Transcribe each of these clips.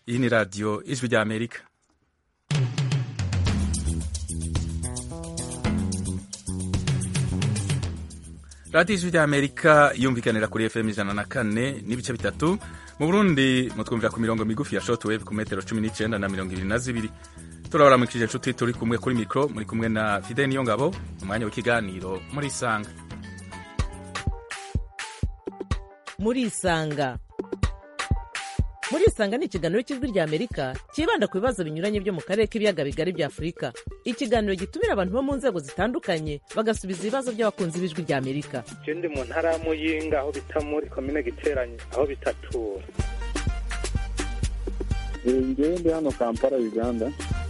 Iyi ni radiyo ijwi rya Amerika. Radiyo ijwi rya Amerika yumvikanira kuri FM 104 n'ibice bitatu. Mu Burundi mutwumvira ku mirongo migufi ya shortwave ku metero 19 na 22. Turabara mu kije nshuti turi kumwe kuri mikro, muri kumwe na Fidel Niyongabo, umwanya w'ikiganiro muri Isanga. Muri Isanga ni ikiganiro cy'ijwi rya Amerika kibanda ku bibazo binyuranye byo mu karere k'ibiyaga bigari bya Afurika. Ikiganiro gitumira abantu bo mu nzego zitandukanye bagasubiza ibibazo by'abakunzi b'ijwi rya Amerika. Ndi mu ntara ya Muyinga aho bita muri commune Giteranye aho bitatura. Ndi hano Kampala Uganda.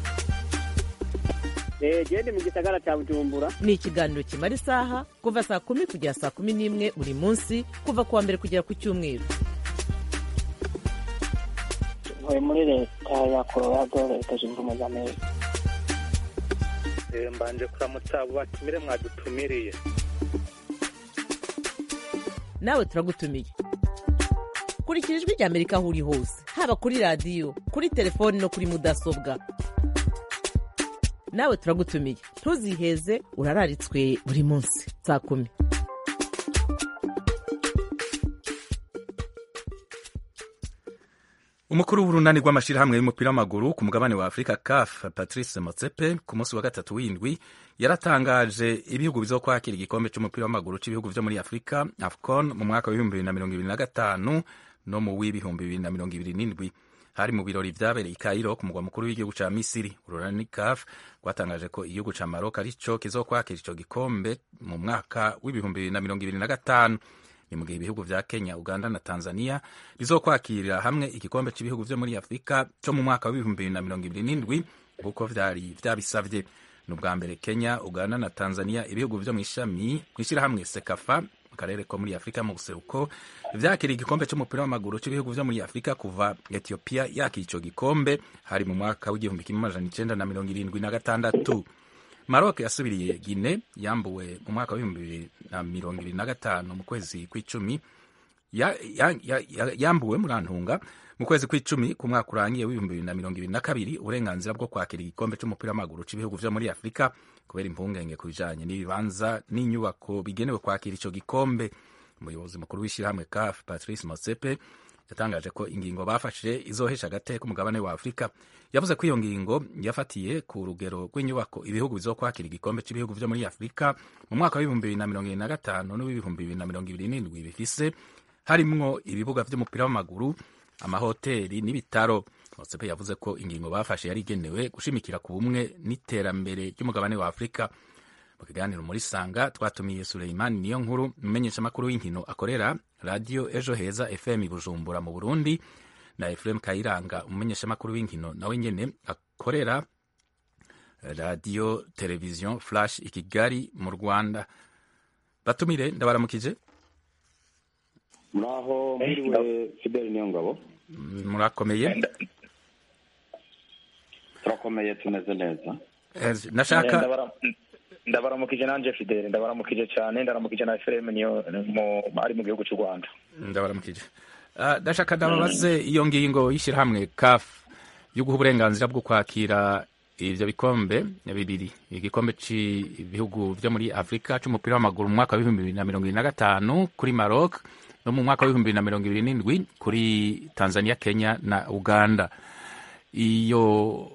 Ndi mu gisagara cya Bujumbura. Ni ikiganiro kimara isaha kuva saa 10 kugera saa 11 buri munsi kuva kuwa mbere kugera ku cyumweru. Muri leta ya Colorado leta zunze ubumwe za Amerika. Mbanje kuramutsa abo batumire mwadutumiriye. Nawe turagutumiye. Kurikira ijwi rya Amerika aho uri hose, haba kuri radiyo, kuri telefoni no kuri mudasobwa. Nawe turagutumiye. Ntuziheze, urararitswe buri munsi saa 10. Umukuru w'urunani rw'amashirahamwe y'umupira w'amaguru ku mugabane wa Afrika CAF Patrice Motsepe ku munsi wa gatatu w'indwi yaratangaje ibihugu bizokwakira igikombe cy'umupira w'amaguru cy'ibihugu vyo muri Afrika AFCON mu mwaka wa 2025 no mu w'ibihumbi 2027. Hari mu birori vyabereye i Cairo ku mugwa mukuru w'igihugu ca Misiri. Urunani CAF rwatangaje ko igihugu ca Maroc arico kizokwakira ico gikombe mu mwaka w'ibihumbi 2025. Ni mu gihe ibihugu vya Kenya, Uganda na Tanzania bizokwakira hamwe igikombe cy'ibihugu vyo muri Afrika cyo mu mwaka wa 2027 kuko vyabisavye. N'ubwa mbere Kenya, Uganda na Tanzania ibihugu vyo mwishira hamwe Sekafa mu karere ko muri Afrika mu buseruko vyakira igikombe cy'umupira w'amaguru cy'ibihugu vyo muri Afrika kuva Ethiopia yakira ico gikombe hari mu mwaka w'1976. Maroc yasubiriye Guinea yambuwe mu mwaka wa 2025 mu kwezi kw'icumi yambuwe murantunga mu kwezi kw'icumi ku mwaka urangiye w'2022 uburenganzira bwo kwakira igikombe cy'umupira w'amaguru cy'ibihugu vyo muri Afrika kubera impungenge ku bijanye n'ibibanza n'inyubako bigenewe kwakira ico gikombe. Umuyobozi mukuru w'ishirahamwe CAF Patrice Motsepe yatangaje ko ingingo bafashe izohesha agateka umugabane wa Afrika. Yavuze ko iyo ngingo yafatiye ku rugero rw'inyubako ibihugu bizokwakira igikombe cy'ibihugu vyo muri Afrika mu mwaka wa 2025 no 2027 bifise harimwo ibibuga vy'umupira w'amaguru, amahoteli n'ibitaro. Motsepe yavuze ko ingingo bafashe yari igenewe gushimikira ku bumwe n'iterambere ry'umugabane wa Afrika. Mu kiganiro muri Sanga twatumiye Suleiman Niyonkuru, umumenyeshamakuru w'inkino akorera Radio Ejo Heza FM Bujumbura mu Burundi, na Ephraim Kayiranga, umumenyeshamakuru w'inkino nawe nyene akorera Radio Television Flash i Kigali mu Rwanda. Batumire ndabaramukije. Muraho mwiriwe Fidel Niyongabo. Murakomeye? Turakomeye tumeze neza. Nashaka ndabaramukije nanje Fidel, ndabaramukije cyane, ndabaramukije na Ephraim niyo ari mu gihugu cy'u Rwanda. Ndabaramukije. Ndashaka ndababaze iyo ngingo y'ishirahamwe CAF yo guha uburenganzira bwo kwakira ivyo bikombe bibiri, igikombe cy'ibihugu vyo muri Afrika cy'umupira w'amaguru mu mwaka wa 2025 kuri Maroc no mu mwaka wa 2027 kuri Tanzania, Kenya na Uganda. Iyo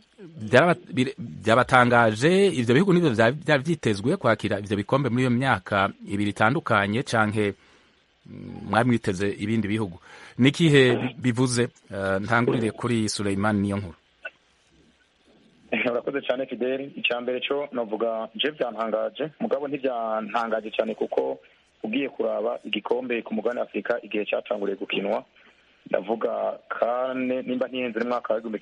byabatangaje ivyo bihugu nivyo byari vyitezwe kwakira ivyo bikombe muri iyo myaka ibiri itandukanye canke mwamwiteze ibindi bihugu? Nikihe bivuze? Ntangurire kuri Suleiman Niyonkuru. Urakoze cyane Fidel. Icyambere cyo novuga je byantangaje, mugabo ntivyantangaje cyane kuko ugiye kuraba igikombe ku mugabane Afrika igihe cyatanguriye gukinwa, ndavuga kane nimba ntihenze mu mwaka wa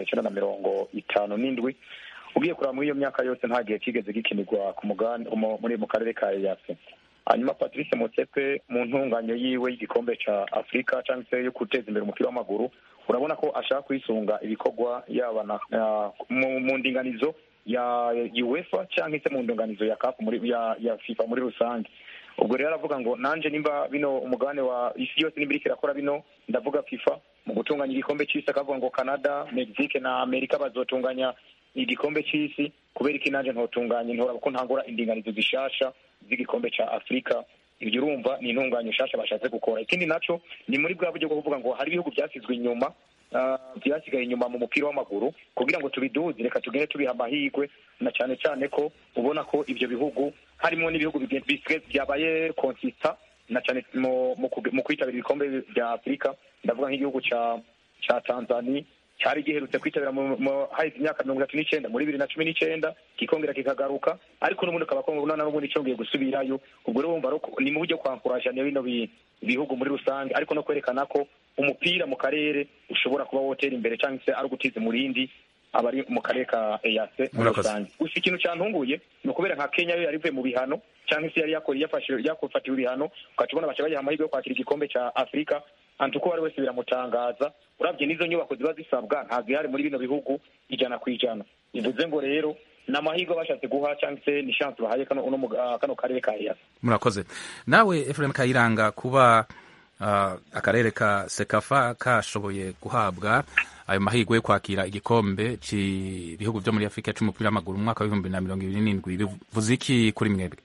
1957 ugiye kuraba muri iyo myaka yose nta gihe kigeze gikinirwa ku mugabane muri mu karere ka EAC. Hanyuma Patrice Motsepe mu ntunganyo yiwe y'igikombe ca Afrika cyangwa se yo guteza imbere umupira w'amaguru, urabona ko ashaka kwisunga ibikorwa yaba mu ndinganizo ya UEFA cyangwa se mu ndinganizo ya CAF ya FIFA muri rusange. ubwo rero aravuga ngo nanje nimba bino umugabane wa isi yose nimba iriko irakora bino, ndavuga FIFA mu gutunganya igikombe c'isi, akavuga ngo Canada, Mexique na Amerika bazotunganya igikombe c'isi, kubera iki nanje ntotunganye, ntoraba ko ntangura indinganizo zishasha z'igikombe ca Afrika. Ibyo urumva ni intunganye nshasha bashatse gukora. Ikindi naco ni muri bwa buryo bwo kuvuga ngo hari ibihugu byasizwe inyuma, byasigaye inyuma mu mupira w'amaguru, kugira ngo tubiduze, reka tugende tubiha amahirwe, na cyane cyane ko ubona ko ibyo bihugu harimo n'ibihugu byabaye konsista, na cyane mu kwitabira ibikombe bya Afurika. Ndavuga nk'igihugu ca Tanzania cyari giherutse kwitabira haheze imyaka 39 muri 2019 kikongera kikagaruka, ariko n'ubundi kabakongona n'ubundi cyongeye gusubirayo. Ubwo rero wumva ni mu buryo kwankuraje bino bihugu muri rusange, ariko no kwerekana ko umupira mu karere ushobora kuba wotera imbere cyangwa se ari ugutiza umurindi abari mu karere ka EAC muri rusange. Gusa ikintu cyantunguye ni ukubera nka Kenya yo yari ivuye mu bihano cyangwa se yari yakufatiwe ibihano, ukacibona baca bayiha amahirwe yo kwakira igikombe ca Afrika. Antuko wari wese biramutangaza, uravye n'izo nyubako ziba zisabwa ntabwo ihari muri bino bihugu 100%. Bivuze ngo rero n'amahirwe bashatse guha cyangwa se ni chance bahaye kano karere ka EAC. Murakoze. Nawe Ephraim Kayiranga, kuba akarere ka Sekafa kashoboye guhabwa ayo mahirwe yo kwakira igikombe cy'ibihugu byo muri Afrika c'umupira w'amaguru mu mwaka wa 2027 bivuze iki kuri mwebwe?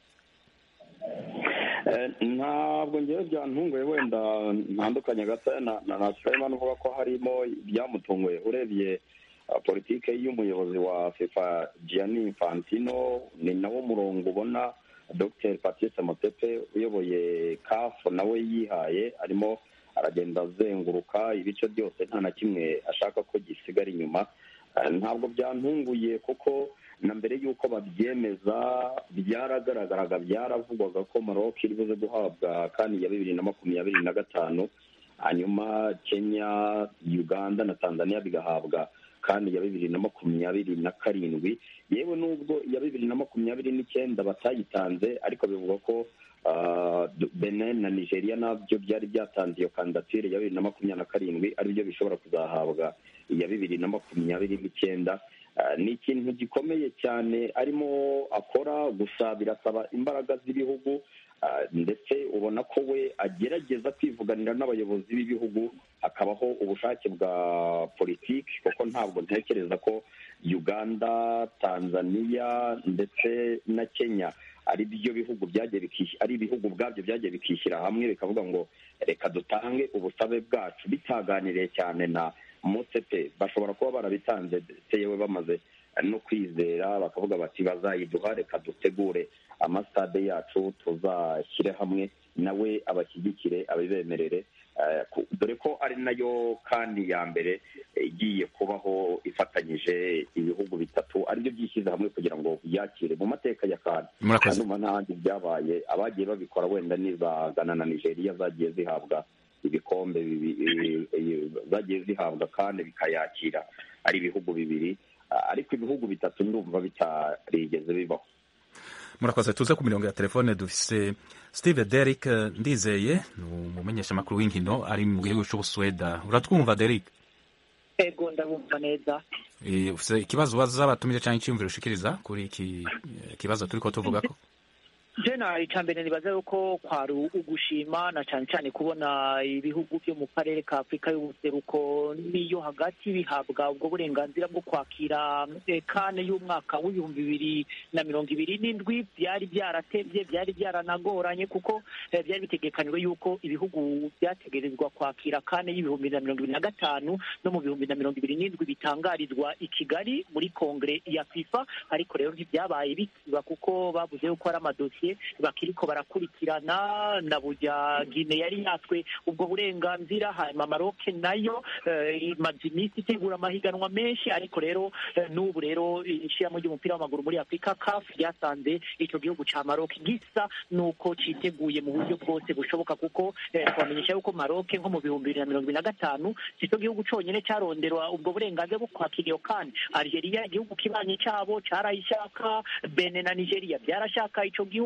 Ntabwo ngewe byantunguye, wenda ntandukanye gato na Sulaiman uvuga ko harimo byamutunguye. Urebye politike y'umuyobozi wa FIFA Gianni Infantino, ni nawo murongo ubona Dr Patrice Motsepe uyoboye CAF nawe yihaye, arimo aragenda azenguruka ibice byose, nta na kimwe ashaka ko gisigara inyuma. Ntabwo byantunguye kuko na mbere y'uko babyemeza byaragaragaraga, byaravugwaga ko Maroc iri buze guhabwa kandi ya 2025, hanyuma Kenya, Uganda na Tanzania bigahabwa kandi ya 2027. Yewe nubwo ya 2029 batayitanze, ariko bivuga ko Benin na Nigeria nabyo byari byatanze iyo kandidatire ya 2027 ari byo bishobora kuzahabwa iya 2029. Ni ikintu gikomeye cyane arimo akora, gusa birasaba imbaraga z'ibihugu, ndetse ubona ko we agerageza kwivuganira n'abayobozi b'ibihugu, hakabaho ubushake bwa politiki, kuko ntabwo ntekereza ko Uganda, Tanzania ndetse na Kenya ari byo bihugu ari ibihugu ubwabyo byagiye bikishyira hamwe bikavuga ngo reka dutange ubusabe bwacu, bitaganiriye cyane na Motsepe. Bashobora kuba barabitanze ndetse yewe bamaze no kwizera, bakavuga bati bazayiduha, reka dutegure amasitade yacu tuzashyire hamwe, nawe abashyigikire abibemerere, dore ko ari nayo kandi ya mbere igiye kubaho ifatanyije ibihugu bitatu aribyo byishyize hamwe kugira ngo byakire mu mateka ya kandi. Hanyuma n'ahandi byabaye, abagiye babikora wenda niza Ghana na Nigeria zagiye zihabwa ibikombe zagiye zihabwa kandi bikayakira ari ibihugu bibiri, ariko ibihugu bitatu ndumva bitarigeze bibaho. Murakoze. Tuze ku mirongo ya telefone dufise Steve Derrick Ndizeye, umumenyesha makuru w'inkino ari mu gihugu cy'Ubusuweda. Uratwumva Derrick? Ego ndabumva neza. Ufise ikibazo baza batumije cyangwa icyumviro ushikiriza kuri iki kibazo turiko tuvuga ko? Jena icambere nibaza yuko kwari ugushima na cyane cyane kubona ibihugu byo mu karere ka Afrika y'ubuseruko niyo hagati bihabwa ubwo burenganzira bwo kwakira kane y'umwaka w'2027. byari byaratevye, byari byaranagoranye kuko byari bitegekanywe yuko ibihugu byategerezwa kwakira kane y'2025 no mu 2027 bitangarizwa i Kigali muri kongre ya FIFA, ariko rero ntibyabaye bikiba kuko bavuze yuko ari amadosiye bakiriko barakurikirana, na burya Guinea yari yatwe ubwo burenganzira, hanyuma Maroc nayo imaze iminsi itegura amahiganwa menshi, ariko rero n'ubu rero ishiramo ry'umupira w'amaguru muri Afrika CAF ryasanze icyo gihugu ca Maroc gisa nuko citeguye mu buryo bwose bushoboka, kuko twamenyesha yuko Maroc nko mu 2025 cyo gihugu conyene caronderwa ubwo burenganzira bwo kwakira iyo kandi Algeria igihugu kibanye cyabo carayishaka, Benin na Nigeria byarashaka ico gihugu,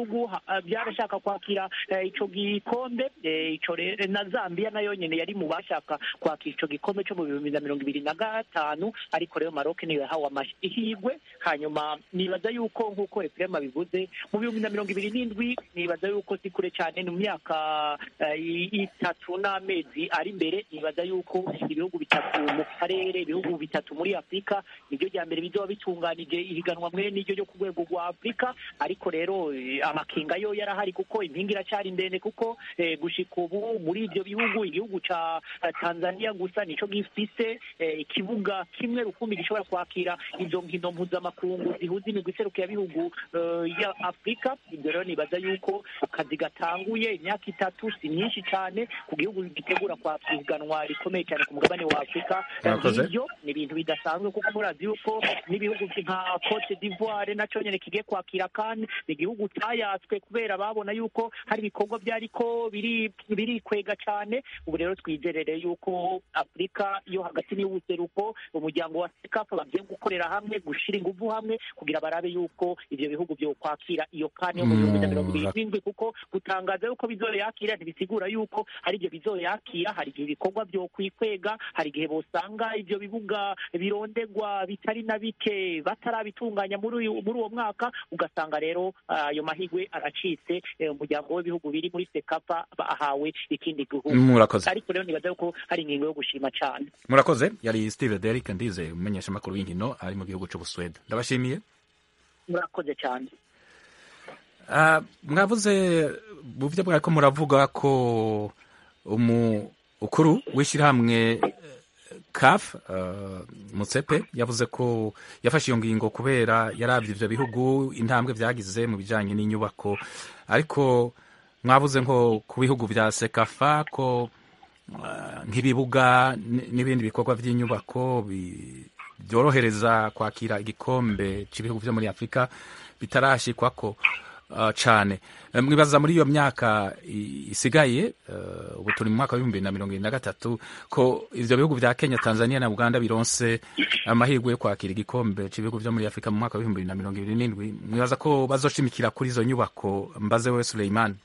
bihugu byarashaka kwakira ico gikombe ico na Zambia nayo nyene yari mu bashaka kwakira ico gikombe cyo mu 2025 ariko rero Maroc niyo yahawe amahirwe. Hanyuma nibaza yuko nk'uko Ephraim bivuze mu 2027 nibaza yuko si kure cyane mu myaka 3 n'amezi ari imbere. Nibaza yuko ibihugu bitatu mu karere, ibihugu bitatu muri Afrika nibyo bya mbere bizoba bitunganije ihiganwa mwe n'iryo ryo ku rwego rwa Afrika. Ariko rero amakinga yo yarahari kuko impinga iracyari ndende kuko gushika ubu muri ibyo bihugu igihugu ca Tanzania gusa nico gifise ikibuga kimwe rukumbi gishobora kwakira izo nkino mpuzamakungu zihuza imigwi iserukiye bihugu ya Afrika. Ibyo rero nibaza yuko akazi gatanguye imyaka 3 si myinshi cyane ku gihugu gitegura kwakira ihiganwa rikomeye cyane ku mugabane wa Afrika. Ibyo ni ibintu bidasanzwe kuko murazi yuko n'ibihugu nka Cote d'Ivoire naco nyene kigiye kwakira kandi igihugu tayatswe kubera babona yuko hari ibikorwa byariko biri kwega cyane. Ubu rero twizerere yuko Afrika yo hagati n'ubuseruko umuryango wa CECAFA bagiye gukorera hamwe gushira ingufu hamwe kugira barabe yuko ivyo bihugu byo kwakira iyo kane yo mu 2027 kuko gutangaza yuko bizoyakira ntibisigura yuko hari ibyo bizoyakira. Hari igihe ibikorwa byo kwikwega, hari igihe bosanga ivyo bibuga birondegwa bitari na bike batarabitunganya muri uwo mwaka, ugasanga rero ayo mahigwe aracitse umuryango w'ibihugu biri muri CECAFA bahawe ikindi gihugu. Ariko rero nibaza yuko hari ingingo yo gushima cyane. Murakoze. Yari Steve Derrick Ndize umumenyesha makuru w'inkino ari mu gihugu cy'Ubuswede. Ndabashimiye. Murakoze cyane. Mwavuze mu byo bwako muravuga ko umukuru w'ishyirahamwe CAF Motsepe yavuze ko yafashe iyo ngingo kubera yaravye ivyo bihugu intambwe vyagize mu bijanye n'inyubako. Ariko mwavuze nko ku bihugu vya CECAFA ko nk'ibibuga n'ibindi bikorwa vy'inyubako byorohereza kwakira igikombe cy'ibihugu vyo muri Afrika bitarashikwako cane. Mwibaza muri iyo myaka isigaye ubu turi mu mwaka wa 2023 ko ivyo bihugu vya Kenya, Tanzania na Uganda bironse amahirwe yo kwakira igikombe cy'ibihugu vyo muri Afrika mu mwaka wa 2027. Mwibaza ko bazoshimikira kuri izo nyubako? Mbaze we Suleiman.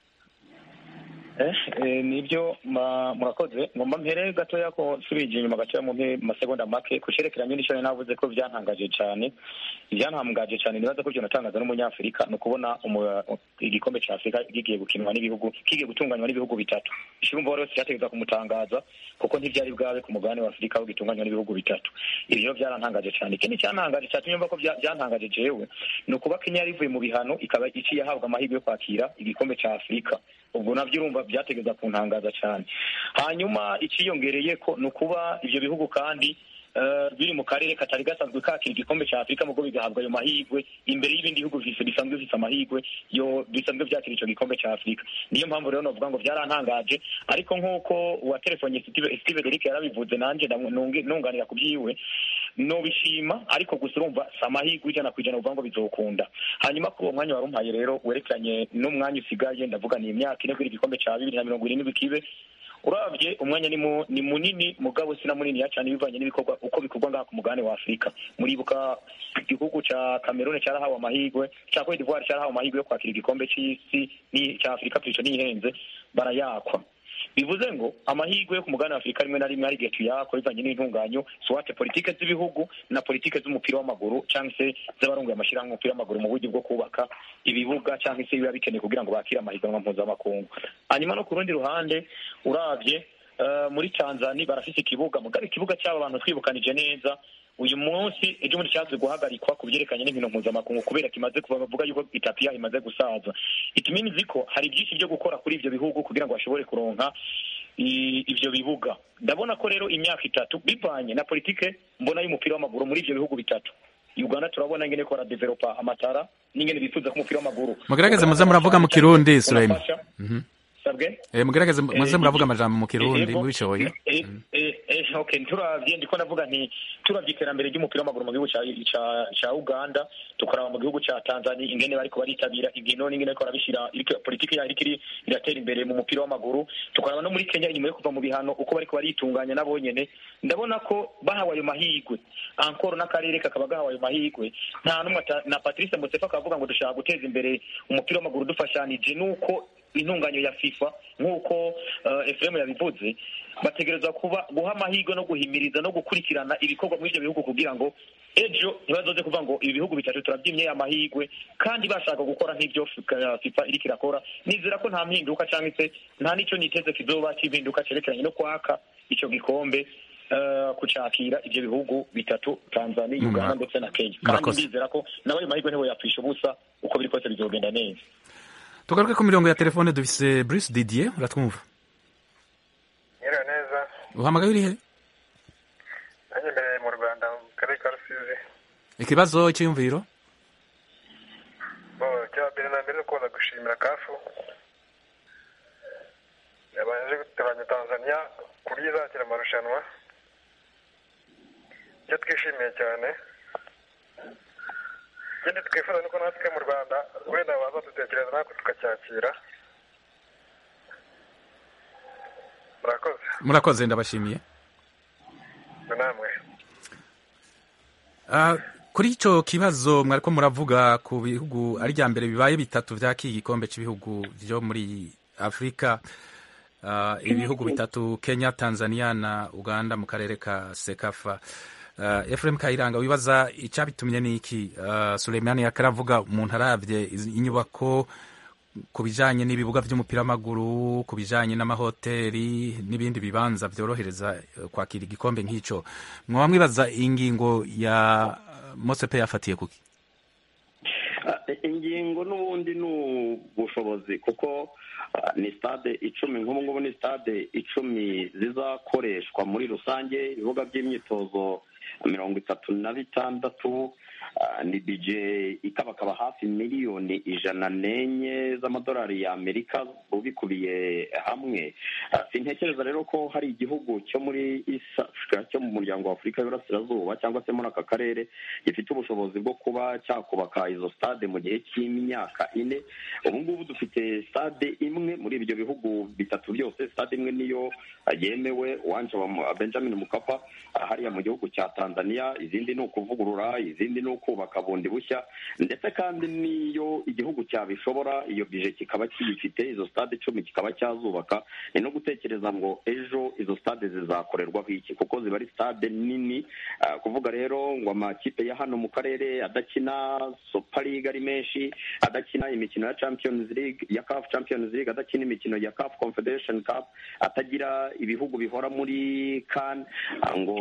Nibyo murakoze. Ngomba mpere gatoya ko subije inyuma gatoya mu masegonda make kusherekeranye n'icyo navuze ko byantangaje cyane. Ibyantangaje cyane nibaza ko byo natangaza n'umunyafrika no kubona igikombe cya Afrika gigiye gukinwa n'ibihugu kigiye gutunganywa n'ibihugu bitatu. Ishimbo rero cyategeza kumutangaza kuko ntibyari bwabe ku mugabane wa Afrika aho gitunganywa n'ibihugu bitatu. Ibyo byarantangaje cyane. Ikindi cyantangaje cyatumye mva ko byantangaje jewe no kuba Kenya yarivuye mu bihano ikaba iciye yahabwa amahirwe yo kwakira igikombe cya Afrika. Ubwo nabyo urumva byategeza kuntangaza cyane. Hanyuma ikiyongereye ko no kuba ivyo bihugu kandi biri mu karere katari gasanzwe kakira igikombe cya Afrika mugo bigahabwa ayo mahirwe imbere y'ibindi bihugu bisanzwe bifite amahirwe yo bisanzwe byakira ico gikombe cya Afrika. Niyo mpamvu rero novuga ngo byarantangaje. Ariko nk'uko wa telefone Steve Derrick yarabivuze nanje nunganira kubyiwe no bishima, ariko gusa urumva samahirwe ijana kwijana uvuga ngo bizokunda. Hanyuma ko uwo mwanya warumpaye rero werekanye n'umwanya usigaye ndavuga ni imyaka ine kuri igikombe cya 2027 kibe. Uravye umwanya ni munini mugabo sina munini cyane bivanye n'ibikorwa uko bikorwa ngaha ku mugabane wa Afrika. Muribuka igihugu ca Cameroon cyarahawe amahirwe, cya Cote d'Ivoire cyarahawe amahirwe yo kwakira igikombe cy'isi ni cya Afrika pico nihenze barayakwa. Bivuze ngo amahirwe yo ku mugabane wa Afrika rimwe na rimwe ari getu yako bivanye n'intunganyo swate politike z'ibihugu na politike z'umupira w'amaguru cyangwa se z'abarongoye amashirahamwe y'umupira w'amaguru mu buryo bwo kubaka ibibuga cyangwa se biba bikeneye kugira ngo bakire amahiganwa mpuzamakungu. Hanyuma no ku rundi ruhande uravye muri Tanzania barafise ikibuga mugabe ikibuga cy'aba bantu twibukanije neza uyu munsi ejo muri cyaje guhagarikwa kubyerekanye n'inkino mpuzamakungu kubera kimaze kuvuga yuko itapi yaho imaze gusaza. Itumini ziko hari byinshi byo gukora kuri ivyo bihugu kugira ngo bashobore kuronka ivyo bibuga. Ndabona ko rero imyaka 3 bivanye na politike mbona y'umupira w'amaguru muri ivyo bihugu bitatu. Uganda turabona ngene ko developa amatara n'ingene bifuza ko umupira w'amaguru. Mugerageze muze muravuga mu Kirundi Suleiman. Sabwe? Mugerageze muze muravuga amajambo mu Kirundi mubishoboye. Okay, turavye ndiko navuga nti turavye iterambere ry'umupira w'amaguru mu gihugu ca Uganda, tukaraba mu gihugu ca Tanzania ingene bariko baritabira inkino n'ingene bariko barabishira politiki ya irikiri iratera imbere mu mupira w'amaguru, tukaraba no muri Kenya inyuma yo kuva mu bihano uko bariko baritunganya nabo nyene, ndabona ko bahawe ayo mahigwe encore n'akarere kakaba gahawe ayo mahigwe. Nta numwe na Patrice Motsepe akavuga ngo dushaka guteza imbere umupira w'amaguru dufashanije, nuko intunganyo ya FIFA nk'uko Ephraim yabivuze, bategereza guha amahirwe no guhimiriza no gukurikirana ibikorwa muri ibyo bihugu kugira ngo ejo ntibazoze kuvuga ngo ibi bihugu bitatu turabyimye amahirwe kandi bashaka gukora nk'ibyo FIFA iriko irakora. Nizera ko nta mpinduka cyangwa se nta n'icyo niteze kizoba cy'impinduka cerekeranye no kwaka icyo gikombe kucakira ibyo bihugu bitatu, Tanzania, Uganda ndetse na Kenya. Kandi ndizera ko nawe ayo mahirwe ntibo yapfisha ubusa, uko biri kose bizogenda neza. Tugaruke ku mirongo ya telefone dufise Bruce Didier, uratwumva? Nyira neza. Uhamagaye uri he? Nanjye mbere mu Rwanda mu karere ka Rusizi. Ikibazo cy'iyumviro? Cya mbere na mbere kuza gushimira kafu yabanje gutabanya Tanzania kuri izakira amarushanwa. Icyo twishimiye cyane, ikindi twifuza nuko natwe mu Rwanda wenda baza dutekereza natwe tukacyakira. Murakoze ndabashimiye. Namwe. Kuri icyo kibazo mwariko muravuga ku bihugu ari rya mbere bibaye bitatu vy'iki gikombe cy'ibihugu byo muri Afrika, ibihugu bitatu Kenya, Tanzania na Uganda mu karere ka Sekafa. Ephraim Kayiranga, wibaza icyabitumye niki? Suleimani yakaravuga umuntu aravye inyubako ku bijanye n'ibibuga by'umupira w'amaguru, ku bijanye n'amahoteli n'ibindi bibanza byorohereza kwakira igikombe nk'ico, mwaba mwibaza ingingo ya Motsepe yafatiye kuki? Ingingo n'ubundi n'ubushobozi, kuko ni stade 10 nk'ubu ngubu ni stade 10 zizakoreshwa muri rusange, ibibuga by'imyitozo 36, ni budget ikabakaba hafi miliyoni 104 z'amadolari ya Amerika ubikubiye hamwe. Sintekereza rero ko hari igihugu cyo muri East Africa cyo mu muryango wa Afrika y'Iburasirazuba cyangwa se muri aka karere gifite ubushobozi bwo kuba cyakubaka izo stade mu gihe cy'imyaka 4. Ubu ngubu dufite stade imwe muri ibyo bihugu bitatu byose, stade imwe niyo yemewe, uwanje wa Benjamin Mkapa hariya mu gihugu cya Tanzania, izindi ni ukuvugurura, izindi ni ukubaka bundi bushya, ndetse kandi niyo igihugu cyabishobora iyo bije kikaba kibifite izo stade 10 kikaba cyazubaka. Ni no gutekereza ngo ejo izo stade zizakorerwaho iki, kuko ziba ari stade nini. Kuvuga rero ngo amakipe ya hano mu karere adakina Super League ari menshi, adakina imikino ya Champions League, ya CAF Champions League, adakina imikino ya CAF Confederation Cup, atagira ibihugu bihora muri CAN, ngo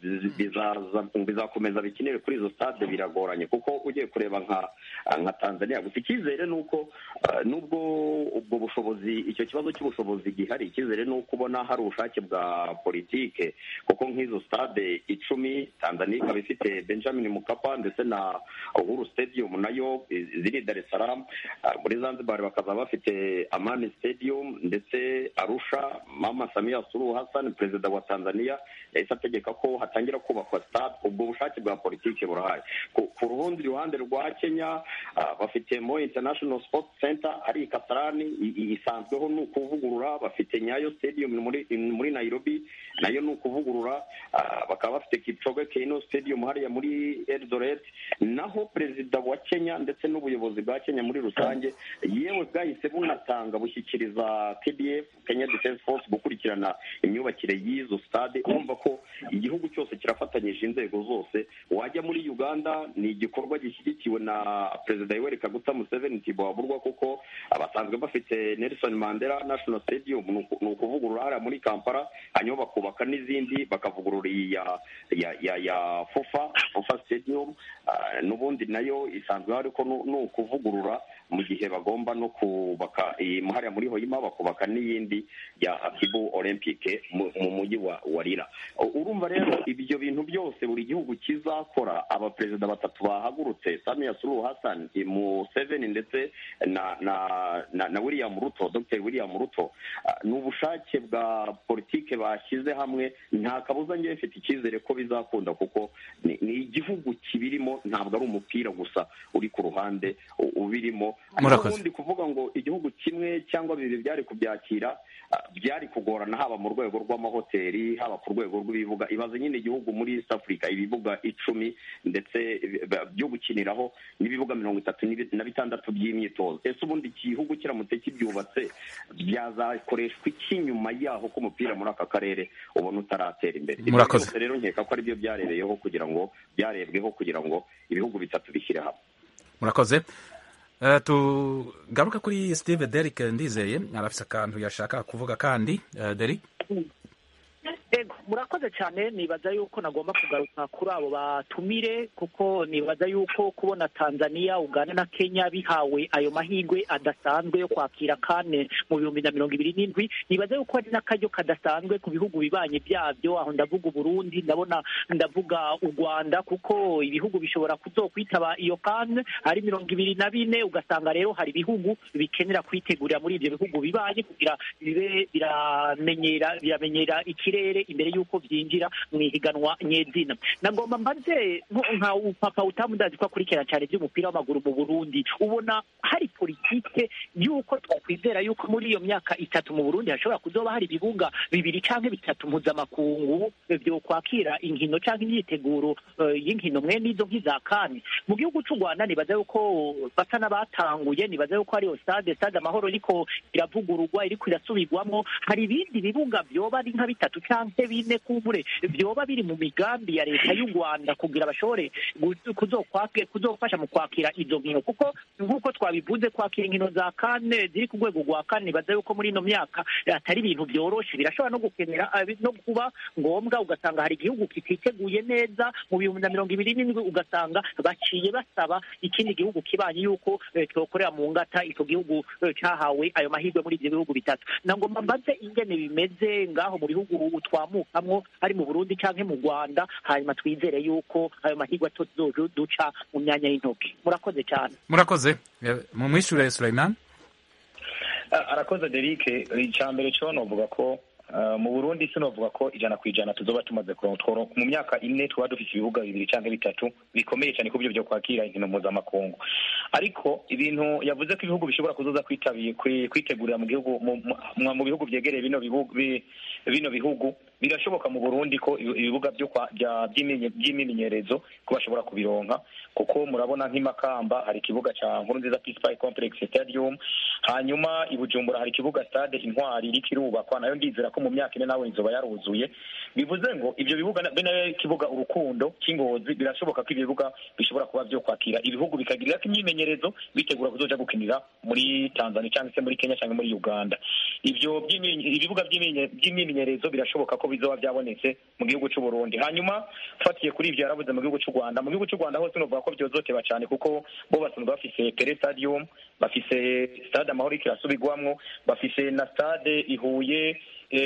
bizakomeza bikinire kuri izo stade biragoranye, kuko ugiye kureba nka Tanzania. Gusa icyizere nuko nubwo ubwo bushobozi, icyo kibazo cy'ubushobozi gihari, icyizere nuko ubona hari ubushake bwa politike, kuko nk'izo stade 10 Tanzania ikaba ifite Benjamin Mkapa ndetse na Uhuru Stadium nayo ziri Dar es Salaam, muri Zanzibar bakaza bafite Amani Stadium, ndetse Arusha Mama Samia Suluhu Hassan perezida wa Tanzania yahise ategeka ko hatangira kubakwa stade. Ubwo bushake bwa politike burahari. Ku ruhande rwa Kenya bafite Moi International Sports Center ari Kasarani, isanzweho ni ukuvugurura. Bafite Nyayo Stadium muri Nairobi, nayo ni ukuvugurura. Bakaba bafite Kipchoge Keino Stadium hariya muri Eldoret. Naho perezida wa Kenya ndetse n'ubuyobozi bwa Kenya muri rusange yewe bwahise bunatanga bushyikiriza KDF, Kenya Defense Force, gukurikirana imyubakire y'izo stade. Urumva ko igihugu cyose kirafatanyije, inzego zose. Wajya muri Uganda ni igikorwa gishyigikiwe na perezida Yoweri Kaguta Museveni Tiboaburwa, kuko abasanzwe bafite Nelson Mandela National Stadium, ni ukuvugurura hariya muri Kampala, hanyuma bakubaka n'izindi bakavugurura ya FUFA Stadium, n'ubundi nayo isanzwe ariko ni ukuvugurura. mu gihe bagomba no kubaka hariya muri Hoima bakubaka n'iyindi ya Kibu Olympique mu mujyi wa Lira. Urumva rero ibyo bintu byose buri gihugu kizakora, abaperezida batatu bahagurutse, Samia Suluhu Hassan, Museveni ndetse na William Ruto, Dr. William Ruto, ni ubushake bwa politike bashyize hamwe. Nta kabuza njye mfite icyizere ko bizakunda, kuko ni igihugu kibirimo, ntabwo ari umupira gusa uri ku ruhande ubirimo. Ubundi kuvuga ngo igihugu kimwe cyangwa bibiri byari kubyakira byari kugorana, haba mu rwego rw'amahoteli, haba ku rwego rw'ibibuga. Ibaze nyine igihugu muri East Africa ibibuga 10 ndetse byo gukiniraho n'ibibuga 36 by'imyitozo. Ese ubundi igihugu kiramutse kibyubatse byazakoreshwa iki nyuma yaho ko umupira muri aka karere ubona utaratera imbere? Murakoze rero, nkeka ko ari byo byarebeyeho kugira ngo ibihugu bitatu bishyire hamwe. Murakoze. Tugaruka kuri Steve Derrick Ndizeye, arafise akantu yashaka kuvuga kandi. Derrick, murakoze cyane. Nibaza yuko nagomba kugaruka kuri abo batumire, kuko nibaza yuko kubona Tanzania, Uganda na Kenya bihawe ayo mahirwe adasanzwe yo kwakira kane mu 2027, nibaza yuko ari n'akaryo kadasanzwe ku bihugu bibanye byabyo. Aho ndavuga Burundi, ndavuga u Rwanda, kuko ibihugu bishobora kuzokwitaba iyo kane ari 24, ugasanga rero hari ibihugu bikenera kwitegurira muri ibyo bihugu bibanye kugira bibe biramenyera ikirere imbere yuko byinjira mu ihiganwa nyezina. Nagomba mbaze nka Papa utamudazi ko akurikira cyane by'umupira w'amaguru mu Burundi, ubona hari politike yuko twakwizera yuko muri iyo myaka 3 mu Burundi hashobora kuzoba hari ibibuga 2 canke 3 mpuzamakungu byo kwakira inkino canke imyiteguro y'inkino mwe n'izo nk'izakani mu gihugu cy'u Rwanda? Nibaza yuko basa n'abatanguye, nibaza yuko hari stade Amahoro ariko iravugururwa, iriko irasubirwamo. Hari ibindi bibuga byoba ari nka 3 canke 4 kumbure byoba biri mu migambi ya leta y'u Rwanda kugira bashobore kuzofasha mu kwakira izo nkino, kuko nk'uko twabivuze kwakira inkino za kane ziri ku rwego rwa kane, nibaza yuko muri ino myaka atari ibintu byoroshe. Birashobora no gukenera no kuba ngombwa ugasanga hari igihugu kititeguye neza mu 2027, ugasanga baciye basaba ikindi gihugu kibanye yuko cyokorera mu ngata icyo gihugu cyahawe ayo mahirwe muri ibyo bihugu bitatu. Nangomba mbaze ingene bimeze ngaho mu bihugu twamukamwo ari mu Burundi canke mu Rwanda, hanyuma twizere yuko ayo mahirwe duca mu myanya y'intoki. Murakoze cyane. Murakoze. Mu mwishure Sulaiman. Arakoze Derrick. Icyambere cyo novuga ko mu Burundi sinovuga ko 100% tuzoba tumaze kuronka. Mu myaka 4 tuba dufite ibibuga 2 canke 3 bikomeye cyane ku byo byo kwakira inkino mpuzamakungu. Ariko ibintu yavuze ko ibihugu bishobora kuzoza kwitegurira mu bihugu byegereye bino bihugu birashoboka mu Burundi ko ibibuga by'imyimenyerezo ko bashobora kubironka, kuko murabona nk'Imakamba hari ikibuga ca Nkurunziza Peace Park Complex Stadium, hanyuma i Bujumbura hari ikibuga Stade Intwari irikirubakwa, nayo ndizera ko mu myaka 4 nawe izoba yaruzuye. Bivuze ngo ibyo bibuga bene kibuga Urukundo cy'Ingozi birashoboka ko ibibuga bishobora kuba byo kwakira ibihugu bikagirira imyimenyerezo bitegura kuzoja gukinira muri Tanzania cyangwa se muri Kenya cyangwa muri Uganda. Ibyo ibibuga by'imyimenyerezo birashoboka ko bizoba byabonetse mu gihugu cy'u Burundi. Hanyuma fatiye kuri ibyo yaravuze mu gihugu cy'u Rwanda, mu gihugu cy'u Rwanda hose novuga ko byozoteba cyane, kuko bo basanzwe bafise Pele Stadium, bafise Stade Amahoro kirasubirwamwo, bafise na Stade Ihuye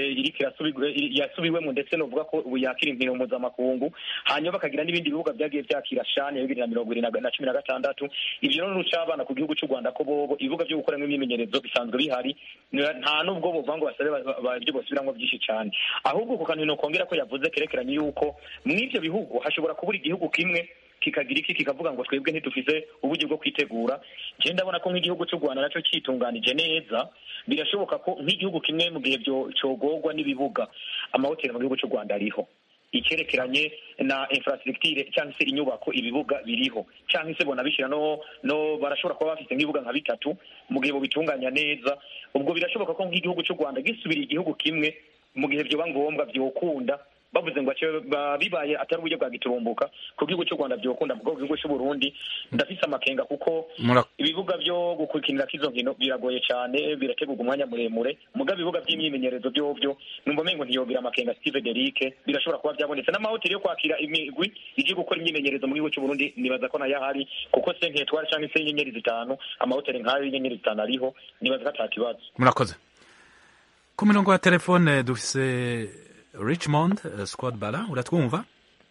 yasubiwemo ndetse novuga ko ubu yakira inkino mpuzamakungu. Hanyuma bakagira n'ibindi bibuga byagiye byakira shane ya 2016. Ibyo rero rucabana ku gihugu cy'u Rwanda ko bobo ibibuga byo gukoramo imyimenyerezo bisanzwe bihari, nta nubwo bovango basabe ibyo bosubiramo byinshi cyane. Ahubwo ku kantu no kongera ko yavuze kerekeranye yuko mu ivyo bihugu hashobora kubura igihugu kimwe kikagira iki kikavuga ngo twebwe ntitufise uburyo bwo kwitegura. Je ndabona ko nk'igihugu cy'u Rwanda naco citunganije neza, birashoboka ko nk'igihugu kimwe mu gihe byo cogogwa n'ibibuga, amahoteli mu gihugu cy'u Rwanda ariho, ikerekeranye na infrastructure cyangwa se inyubako ibibuga biriho, cyangwa se bona bishira no barashobora kuba bafite nk'ibibuga nka 3 mu gihe bo bitunganya neza. Ubwo birashoboka ko nk'igihugu cy'u Rwanda gisubira igihugu kimwe mu gihe byo ngombwa byokunda bavuze ngo bibaye atari uburyo bwa giturumbuka ku gihugu cy'u Rwanda byokunda mu gihugu cy'u Burundi ndafise amakenga kuko ibibuga byo gukurikirira kizo nkino biragoye cyane birategurwa umwanya muremure mugabe ibibuga by'imyimenyerezo byo numva mengo ntiyogira amakenga Steve Derrick birashobora kuba byabonetse n'amahoteli yo kwakira imigwi ije gukora imyimenyerezo mu gihugu cy'u Burundi nibaza ko nayo ahari kuko se nk'etwari cyangwa se inyenyeri zitanu amahoteli nk'ayo y'inyenyeri zitanu ariho nibaza ko atakibazo. Murakoze. Ku mirongo ya telefone dufise Richmond Squad Bala uratwumva?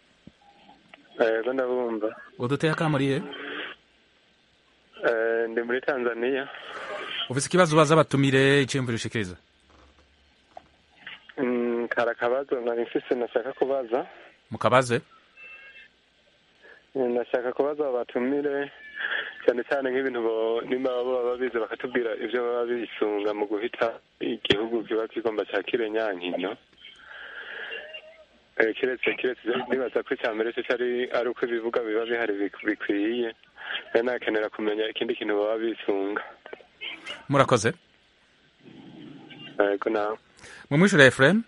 Ndabumva. Uduteye akamuriye? Ndi muri Tanzania. Ufise ikibazo baza batumire iciyumviro ushikiriza? Karakabazo nari mfise nashaka kubaza. Mukabaze? Nashaka kubaza batumire cyane cyane nk'ibintu nimba baba bize bakatubwira ivyo baba bisunga mu guhita igihugu kiba kigomba cyakire nyankino. Kiretse nibaza ko icyambere cyo ari uko ibivuga biba bihari bikwiye nakenera kumenya ikindi kintu baba bisunga. Murakoze. Yego nawe. Mumwishure Efrem?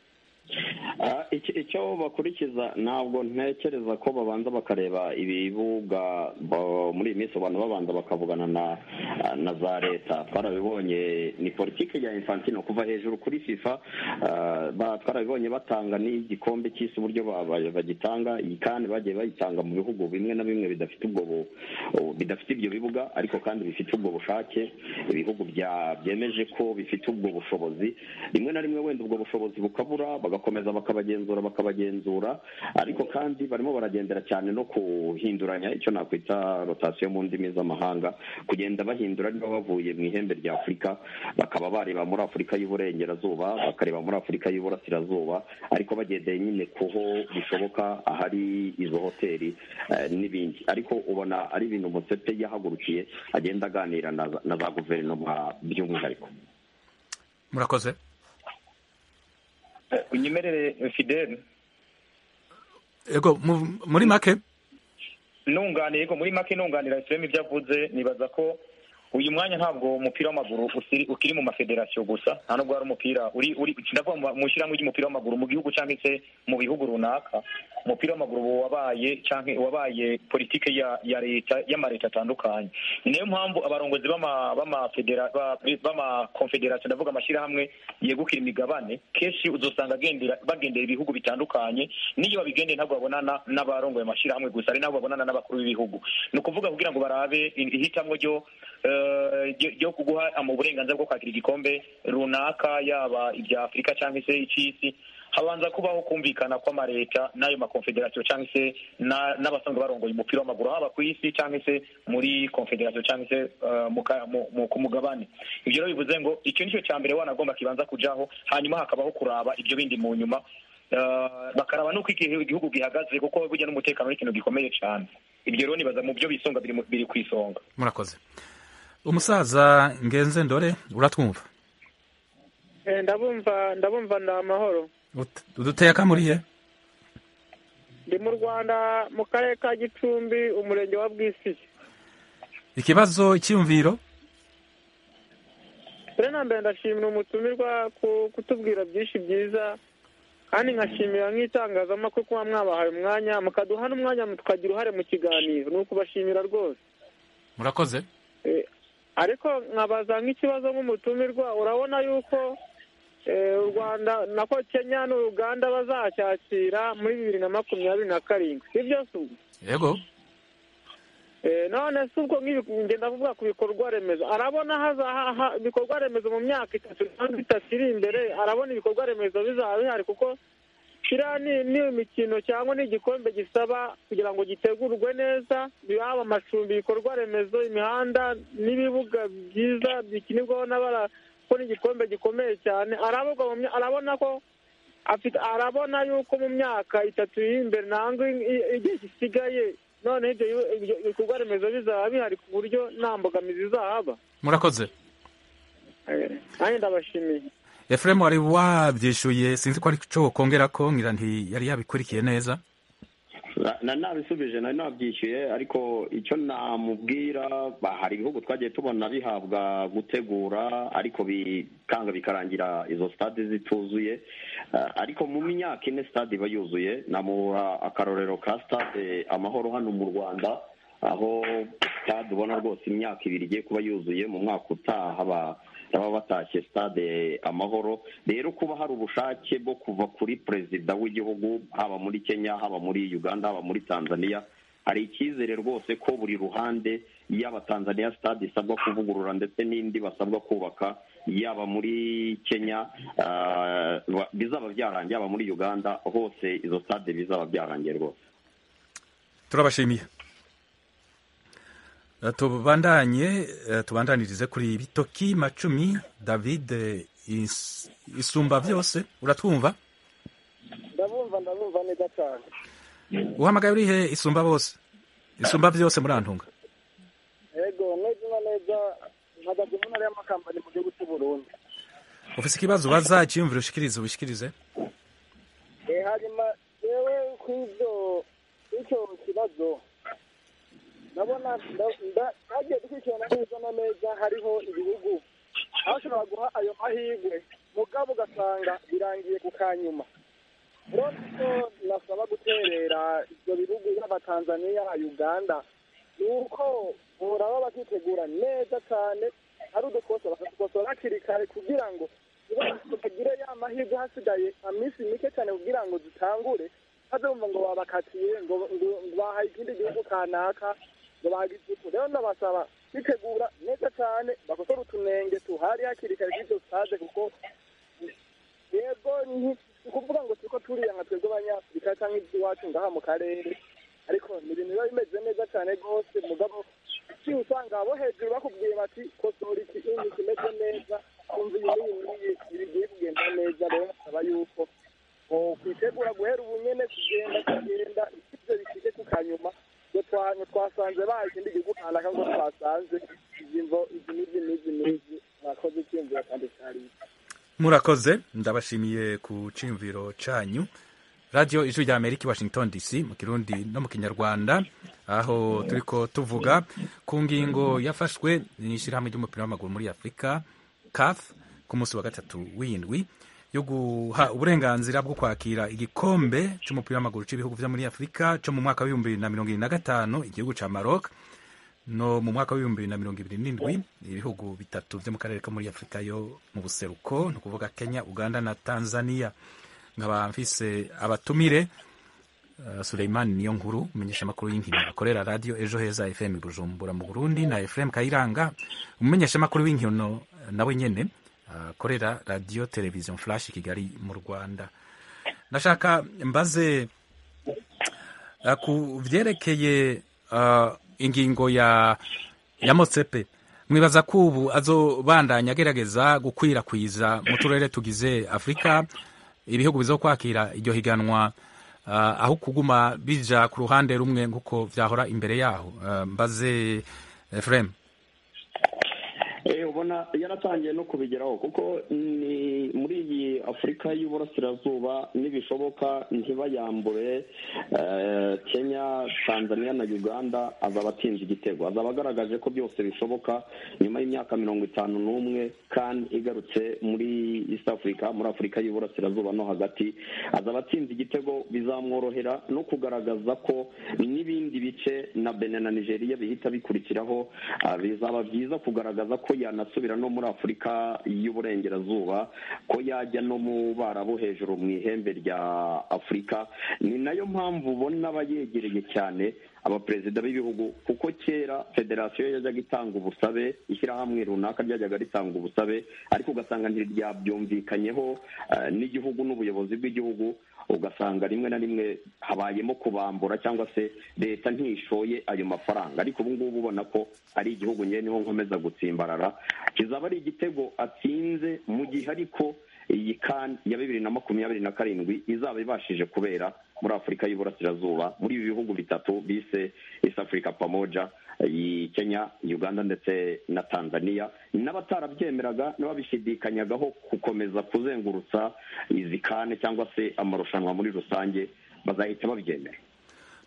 Icyo bakurikiza ntabwo ntekereza ko babanza bakareba ibibuga muri iyi minsi abantu babanza bakavugana na za leta twarabibonye ni politike ya Infantino kuva hejuru kuri FIFA twarabibonye batanga n'igikombe cy'isi uburyo bagitanga kandi bagiye bayitanga mu bihugu bimwe na bimwe bidafite ibyo bibuga ariko kandi bifite ubwo bushake ibihugu byemeje ko bifite ubwo bushobozi rimwe na rimwe wenda ubwo bushobozi bukabura bagakomeza bakabagenzura ariko kandi barimo baragendera cyane no kuhinduranya icyo nakwita rotation mu ndimi z'amahanga kugenda bahindura niba bavuye mu ihembe rya Afurika bakaba bareba muri Afurika y'uburengerazuba bakareba muri Afurika y'uburasirazuba ariko bagendeye nyine kuho bishoboka ahari izo hoteli n'ibindi ariko ubona ari ibintu Motsepe yahagurukiye agenda aganira na za guverinoma by'umwihariko. Murakoze. Unyemerere Fidel. Ego muri make muri make nunganira Efrem ibyo avuze nibaza ko uyu mwanya ntabwo umupira w'amaguru ukiri mu mafederasiyo gusa nta nubwo ari umupira uri ndavuga mu shyirahamwe ry'umupira w'amaguru mu gihugu cyangwa se mu bihugu runaka umupira w'amaguru wabaye politike ya leta y'amareta atandukanye niyo mpamvu abarongozi b'amakonfederasiyo ndavuga amashyirahamwe yegukira imigabane kenshi uzosanga bagendera ibihugu bitandukanye n'iyo babigendeye ntabwo babonana n'abarongoye amashyirahamwe gusa ari nabo babonana n'abakuru b'ibihugu ni ukuvuga kugira ngo barabe ihitamwo ryo kuguha uburenganzira bwo kwakira igikombe runaka yaba ibya Afurika cyangwa se icy'isi habanza kubaho kumvikana kw'amareta n'ayo makonfederasiyo cyangwa se n'abasanzwe barongoye umupira w'amaguru haba ku isi cyangwa se muri konfederasiyo cyangwa se ku mugabane. Ibyo rero bivuze ngo icyo nicyo cya mbere wanagomba kibanza kujaho hanyuma hakabaho kuraba ibyo bindi mu nyuma bakaraba nuko igihugu gihagaze kuko burya n'umutekano n'ikintu gikomeye cyane. Ibyo rero nibaza mu byo bisunga biri ku isonga. Murakoze. Umusaza Ngenze Ndore uratwumva? Ndabumva nda amahoro. Uduteye akamuriye? Ndi mu Rwanda mu karere ka Gicumbi umurenge wa Bwisigi. Ikibazo cy'imviro? Mbere ndashimira umutumirwa kutubwira byinshi byiza kandi nkashimira nk'itangazamakuru kuba mwabahaye umwanya mukaduha n'umwanya tukagira uruhare mu kiganiro ni ukubashimira rwose. Murakoze. Ariko nkabaza nk'ikibazo nk'umutumirwa urabona yuko u Rwanda nako Kenya n'Uganda bazacyakira muri 2027 sibyo se? Yego. None se ubwo ngenda kuvuga ku bikorwa remezo arabona ibikorwa remezo mu myaka 3 iri imbere arabona ibikorwa remezo bizaba bihari kuko kiriya ni imikino cyangwa n'igikombe gisaba kugira ngo gitegurwe neza bihaba amacumbi ibikorwa remezo imihanda n'ibibuga byiza bikinirwaho ko n'igikombe gikomeye cyane arabona ko arabona yuko mu myaka 3 iri imbere ntabwo igihe gisigaye none ibyo ibikorwa remezo bizaba bihari ku buryo nta mbogamizi zahaba. Murakoze. Nanjye ndabashimiye. Efrem wari wabyishuye sinzi ko ari cyo kongera ko ngira nti yari yabikurikiye neza. nabisubije nari nabyishyuye, ariko icyo namubwira, hari ibihugu twagiye tubona bihabwa gutegura ariko bikanga bikarangira izo stade zituzuye, ariko mu myaka ine stade iba yuzuye. Namuha akarorero ka stade Amahoro hano mu Rwanda, aho stade ubona rwose imyaka 2 igiye kuba yuzuye. Mu mwaka utaha baba batashye stade Amahoro. Rero kuba hari ubushake bwo kuva kuri perezida w'igihugu, haba muri Kenya, haba muri Uganda, haba muri Tanzania, hari icyizere rwose ko buri ruhande, yaba Tanzania stade isabwa kuvugurura ndetse n'indi basabwa kubaka, yaba muri Kenya bizaba byarangiye, yaba muri Uganda, hose izo stade bizaba byarangiye rwose. Turabashimiye. Tubandanirize kuri Bitoki Macumi. David Isumba byose, uratwumva? Ndabumva neza cyane. Uhamagaye uri he? Isumba bose, Isumba byose murantunga? Yego, neza mpagaze mu ntara y'Amakamba mu gihugu cy'u Burundi. Ufise ikibazo baza cyiyumvira ushikirize? Hanyuma yewe icyo kibazo nabona nagiye dukurikirana neza, hariho ibihugu aho ushobora guha ayo mahirwe mugabo ugasanga birangiye ku kanyuma. Rero nasaba guterera ibyo bihugu yaba Tanzania, Uganda, ni uko boraba bakitegura neza cyane, hari udukosa bakadukosora hakiri kare kugira ngo bagire ya mahirwe hasigaye iminsi mike cyane kugira ngo dutangure, hazumva ngo babakatiye ngo bahaye ikindi gihugu kanaka ngo bagize. Rero ndabasaba kwitegura neza cyane, bakosora utunenge tuhari hakiri kare kuri stade, kuko yego ni ukuvuga ngo turiko turiya nka twebwe abanyafurika cyangwa iby'iwacu ngaha mu karere, ariko ni ibintu biba bimeze neza cyane rwose. Mugabo usanga abo hejuru bakubwiye bati kosora iki kimeze neza, kumva iyi bigiye kugenda neza. Rero nasaba yuko kwitegura guhera ubu nyene kugenda ibyo bishike ku kanyuma, twasanze baha ikindi gihugu kanaka ngo twasanze izi mwakoze icyumviro kandi cyari. Murakoze, ndabashimiye ku cyumviro cyanyu. Radio Ijwi rya Amerika, Washington DC, mu Kirundi no mu Kinyarwanda, aho turiko tuvuga ku ngingo yafashwe n'ishirahamwe ry'umupira w'amaguru muri Afrika CAF ku munsi wa 3 w'indwi yo guha uburenganzira bwo kwakira igikombe cy'umupira w'amaguru cy'ibihugu vyo muri Afrika cyo mu mwaka wa 2025 igihugu ca Maroc, no mu mwaka wa 2027 ibihugu bitatu vyo mu karere ko muri Afrika yo mu buseruko, no kuvuga Kenya, Uganda na Tanzania. Nkaba mfise abatumire Suleiman Niyonkuru, umumenyesha makuru y'inkino akorera Radio Ejo Heza FM Bujumbura mu Burundi, na Ephraim Kayiranga, umumenyesha makuru w'inkino nawe nyene akorera Radio Television Flash Kigali mu Rwanda. Nashaka mbaze ku vyerekeye ingingo ya Motsepe, mwibaza ko ubu azobandanya agerageza gukwirakwiza mu turere tugize Afrika ibihugu bizokwakira iryo higanwa, aho kuguma bija ku ruhande rumwe nkuko vyahora imbere yaho? Mbaze Ephraim. Ubona yaratangiye no kubigeraho, kuko ni muri iyi Afurika y'Uburasirazuba nibishoboka ntibayambure Kenya, Tanzania na Uganda, azaba atsinze igitego, azaba agaragaje ko byose bishoboka nyuma y'imyaka 51 kandi igarutse muri East Africa, muri Afurika y'Uburasirazuba no hagati, azaba atsinze igitego. Bizamworohera no kugaragaza ko n'ibindi bice na Benin na Nigeria bihita bikurikiraho. Bizaba byiza kugaragaza ko yanasubira no muri Afurika y'Uburengerazuba, ko yajya no mu Barabu hejuru mu ihembe rya Afurika. Ni nayo mpamvu ubona abayegereye cyane abaperezida b'ibihugu, kuko kera federasiyo yajyaga itanga ubusabe, ishyirahamwe runaka ryajyaga ritanga ubusabe, ariko ugasanga ntiryabyumvikanyeho n'igihugu n'ubuyobozi bw'igihugu, ugasanga rimwe na rimwe habayemo kubambura cyangwa se leta ntishoye ayo mafaranga. Ariko ubu ngubu ubona ko ari igihugu nyene niho nkomeza gutsimbarara, kizaba ari igitego atsinze mu gihe ariko iyi CAN ya 2027 izaba ibashije kubera muri Afurika y'Uburasirazuba, muri ibi bihugu bitatu bise East Africa Pamoja, Kenya, Uganda ndetse na Tanzania. N'abatarabyemeraga n'ababishidikanyagaho gukomeza kuzengurutsa izi CAN cyangwa se amarushanwa muri rusange bazahita babyemera.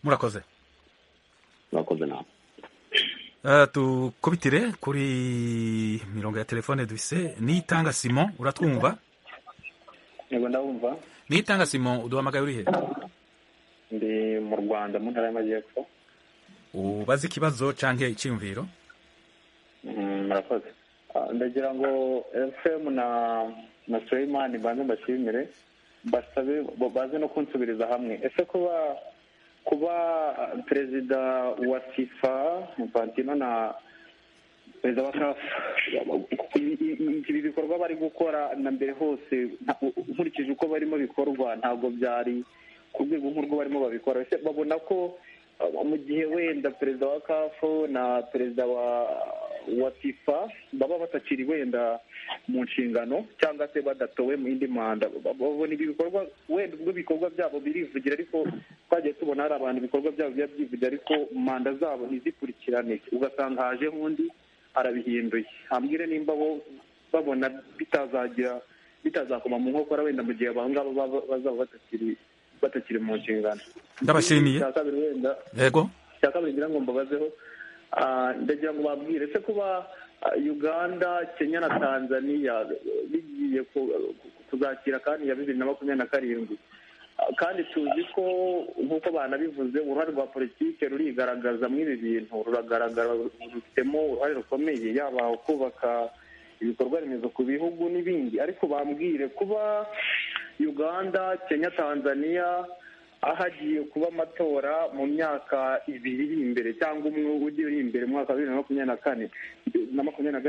murakoze nawe. Tukubitire kuri mirongo ya telefone dufise Niyitanga Simon, uratwumva? Yego ndabumva. Niyitanga Simon, uduhamagaye uri he? Ndi mu Rwanda mu ntara y'Amajyepfo. Ubaze ikibazo canke iciyumviro? Murakoze. Ndagira ngo FM na Suleiman banze mbashimire, basabe baze no kunsubiriza hamwe. Ese kuba perezida wa FIFA Infantino na perezida wa CAF ibi bikorwa bari gukora na mbere hose nkurikije uko barimo bikorwa ntabwo byari ku rwego nk'urwo barimo babikora. Ese babona ko mu gihe wenda perezida wa CAF na perezida wa FIFA baba batakiri wenda mu nshingano cyangwa se badatowe mu yindi manda, babona ibi bikorwa wenda ubwo ibikorwa byabo birivugira, ariko twagiye tubona hari abantu ibikorwa byabo biba byivugira ariko manda zabo ntizikurikirane, ugasanga haje nk'undi arabihinduye. Hambwire nimba bo babona bitazakoma mu nkokora wenda mu gihe abangaba bazaba batakiri mu nshingano. Ndabashimiye. Yego. Cya kabiri ngira ngo mbabazeho, ndagira ngo babwire se kuba Uganda, Kenya na Tanzania bigiye kuzakira kandi ya 2027, kandi tuzi ko nk'uko banabivuze uruhare rwa politike rurigaragaza muri ibi bintu, ruragaragara, rufitemo uruhare rukomeye, yaba kubaka ibikorwa remezo ku bihugu n'ibindi. Ariko bambwire kuba Uganda, Kenya, Tanzania ahagiye kuba amatora mu myaka 2 iri imbere cyangwa umwe ugiye uri imbere mu mwaka wa 2024 na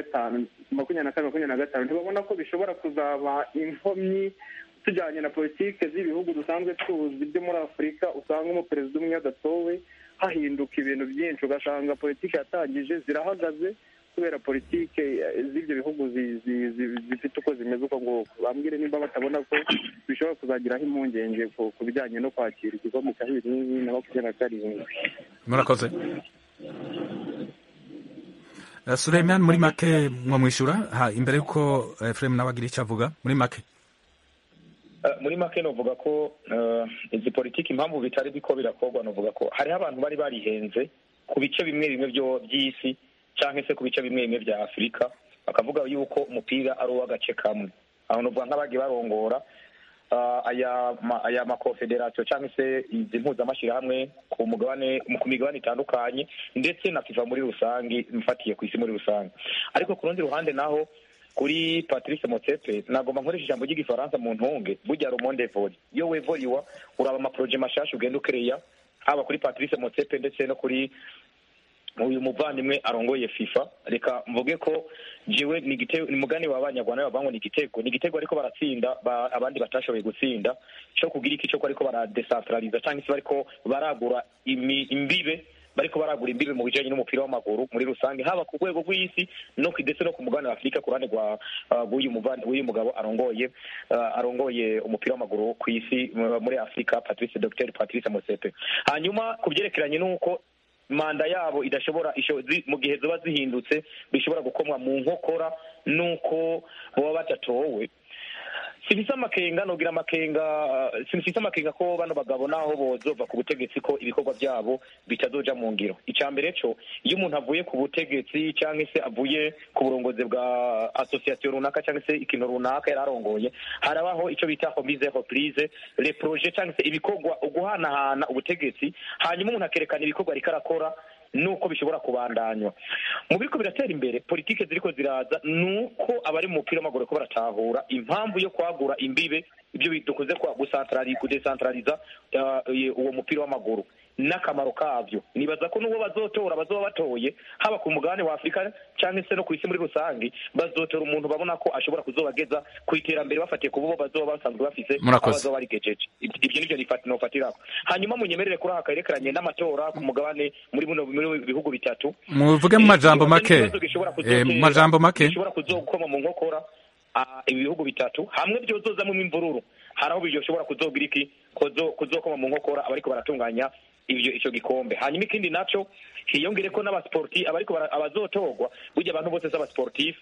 2025, ntibabona ko bishobora kuzaba inkomyi tujyanye na politike z'ibihugu dusanzwe tuzi byo muri Afurika? Usanga umuperezida umwe adatowe hahinduka ibintu byinshi, ugasanga politike yatangije zirahagaze kubera politike z'ibyo bihugu zifite uko zimeze uko nguko. Bambwire nimba batabona ko bishobora kuzagiraho impungenge ku bijyanye no kwakira igikombe cya 2027. Murakoze. Suleiman, muri make mwamwishyura imbere y'uko Efrem nawe agira icyo avuga muri make? Muri make novuga ko izi politiki impamvu bitari biko birakorwa, novuga ko hariho abantu bari barihenze ku bice bimwe bimwe by'isi cyangwa se ku bice bimwe bimwe bya Afurika, bakavuga yuko umupira ari uw'agace kamwe. Aho novuga nk'abagiye barongora aya makonfederasiyo cyangwa se izi mpuzamashyirahamwe ku migabane itandukanye ndetse na FIFA muri rusange, mfatiye ku isi muri rusange. Ariko ku rundi ruhande naho kuri Patrice Motsepe nagomba nkoresha ijambo ry'igifaransa mu ntunge, burya rumonde voli iyo wevoliwa uraba amaproje mashasha ugenda ukereya, haba kuri Patrice Motsepe ndetse no kuri uyu muvandimwe arongoye FIFA. Reka mvuge ko jewe ni mugani w'abanyarwanda babango ni igitego ariko baratsinda abandi batashoboye gutsinda, cyo kugira iki cyo ariko baradecentraliza cyangwa se bariko baragura imbibe mu bijanye n'umupira w'amaguru muri rusange, haba ku rwego rw'isi no ndetse no ku mugabane wa Afurika ku ruhande w'uyu mugabo arongoye umupira w'amaguru ku isi muri Afurika, Dr Patrice Motsepe. Hanyuma ku byerekeranye n'uko manda yabo idashobora mu gihe ziba zihindutse bishobora gukomwa mu nkokora nuko baba batatowe, sifise amakenga ko bano bagabo naho bozova ku butegetsi ko ibikorwa byabo bitazoja mu ngiro. Icambere cyo iyo umuntu avuye ku butegetsi cyangwa se avuye ku burongozi bwa association runaka cyangwa se ikintu runaka yararongoye, harabaho icyo bita mise en reprise les projets cyangwa se ibikorwa uguhanahana ubutegetsi, hanyuma umuntu akerekana ibikorwa rikarakora nuko bishobora kubandanywa. Mu biriko biratera imbere politike ziriko ziraza nuko abari mu mupira w'amaguru ko baratahura impamvu yo kwagura imbibe, ibyo bitukuze kwa kudecentraliza uwo mupira w'amaguru n'akamaro kavyo. Nibaza ko n'uwo bazotora bazoba batoye haba ku mugabane wa Afurika cyangwa se no ku isi muri rusange, bazotora umuntu babona ko ashobora kuzobageza ku iterambere bafatiye ku bo bazoba basanzwe bafise abazoba barigejeje. Ibyo nivyo nifatirako. Hanyuma munyemerere kuri aka karekeranye n'amatora ku mugabane muri bihugu bitatu, muvuge mu majambo make bishobora kuzokoma mu nkokora ibihugu bitatu hamwe byozozamo imvururu, haraho bishobora kuzogira iki kuzokoma mu nkokora abariko baratunganya icyo gikombe. Hanyuma ikindi naco hiyongere ko n'abasportif abariko abazotogwa, burya abantu bose z'abasportif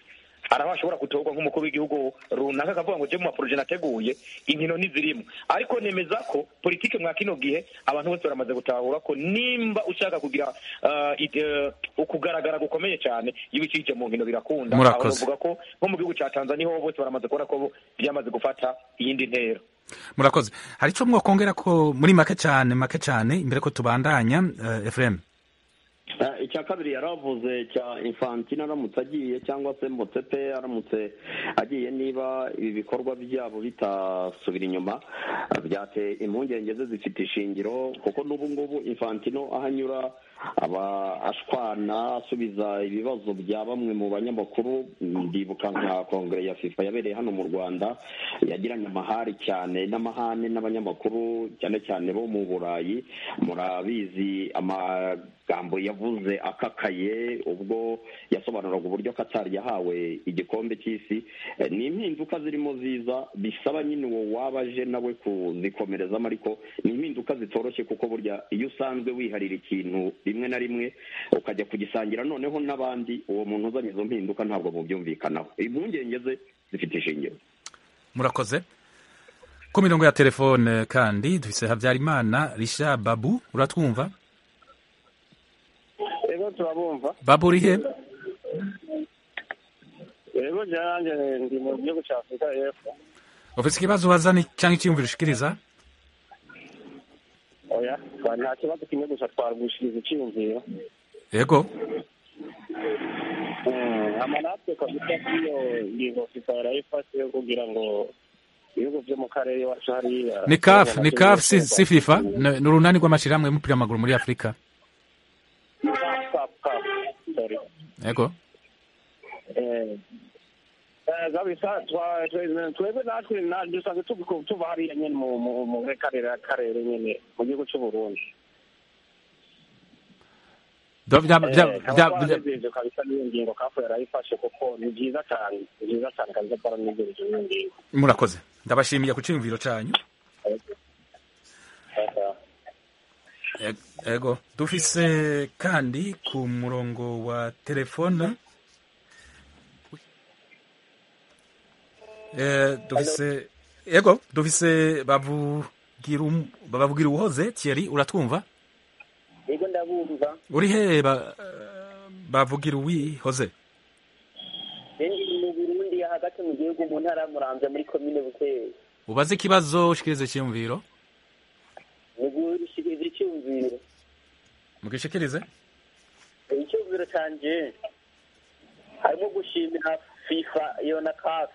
araho ashobora gutorwa nk'umukuru w'igihugu runaka akavuga ngo je mu maproje nateguye inkino ntizirimo, ariko nemeza ko politike mwa kino gihe abantu bose baramaze gutahura ko nimba ushaka kugira ukugaragara gukomeye cyane ibikije mu nkino birakunda. Aho bavuga ko nko mu gihugu cya Tanzania ho bose baramaze kubona ko byamaze gufata iyindi ntera. Murakoze. Hari ico mwokongera ko muri make cyane imbere ko tubandanya Ephraim? Icya kabiri yaravuze cya Infantino aramutse agiye cyangwa se Motsepe aramutse agiye, niba ibi bikorwa byabo bitasubira inyuma byateye impungenge ze zifite ishingiro, kuko n'ubu ngubu Infantino ahanyura aba ashwana asubiza ibibazo bya bamwe mu banyamakuru. Ndibuka nka kongere ya FIFA yabereye hano mu Rwanda, yagiranye amahari cyane n'amahane n'abanyamakuru cyane cyane bo mu Burayi. Murabizi amagambo yavuze akakaye ubwo yasobanuraga uburyo Qatar yahawe igikombe cy'isi. Ni impinduka zirimo ziza bisaba nyine uwo wabaje nawe kuzikomerezamo, ariko ni impinduka zitoroshye kuko burya iyo usanzwe wiharira ikintu rimwe na rimwe ukajya kugisangira noneho n'abandi, uwo muntu uzanye izo mpinduka ntabwo mubyumvikanaho. Impungenge ze zifite ishingiro. Murakoze. Ku mirongo ya telefone kandi dufise Habyarimana Richard Babu, uratwumva? Ego turabumva. Babu urihe? Ego janje ndi mu gihugu cya Afrika y'Epfo. Ufise ikibazo wazana cyangwa icyumviro ushikiriza? Oya, nta kibazo kimwe gusa twargushiriza icyumviro. Yego. Amanatwe kabisa iyo ngingo FIFA yarayifashe kugira ngo ibihugu byo mu karere iwacu hariya. Ni CAF si FIFA, ni urunani rw'amashirahamwe y'umupira w'amaguru muri Afrika. Sorry. Yego. Zabisa twebwe natwe dusanzwe tuva hariya nyene mu karere nyene mu gihugu cy'u Burundi. Kabisa niyo ngingo kafu yarayifashe kuko ni byiza cyane kabisa kwa n'igereje niyo ngingo. Murakoze, ndabashimiye ku cyumviro cyanyu. Ego dufise kandi ku murongo wa telefone dufise bavugira uhoze Thierry, uratwumva? Yego ndabumva. Uri he bavugira uwihoze? Ndi mu Burundi hagati mu gihugu mu ntara Muramvya muri commune Bukeye. Ubaze ikibazo ushikirize cyumviro? Ushikirize icyumviro. Mugishikirize? Icyumviro canje harimo gushimira FIFA iyo na CAF.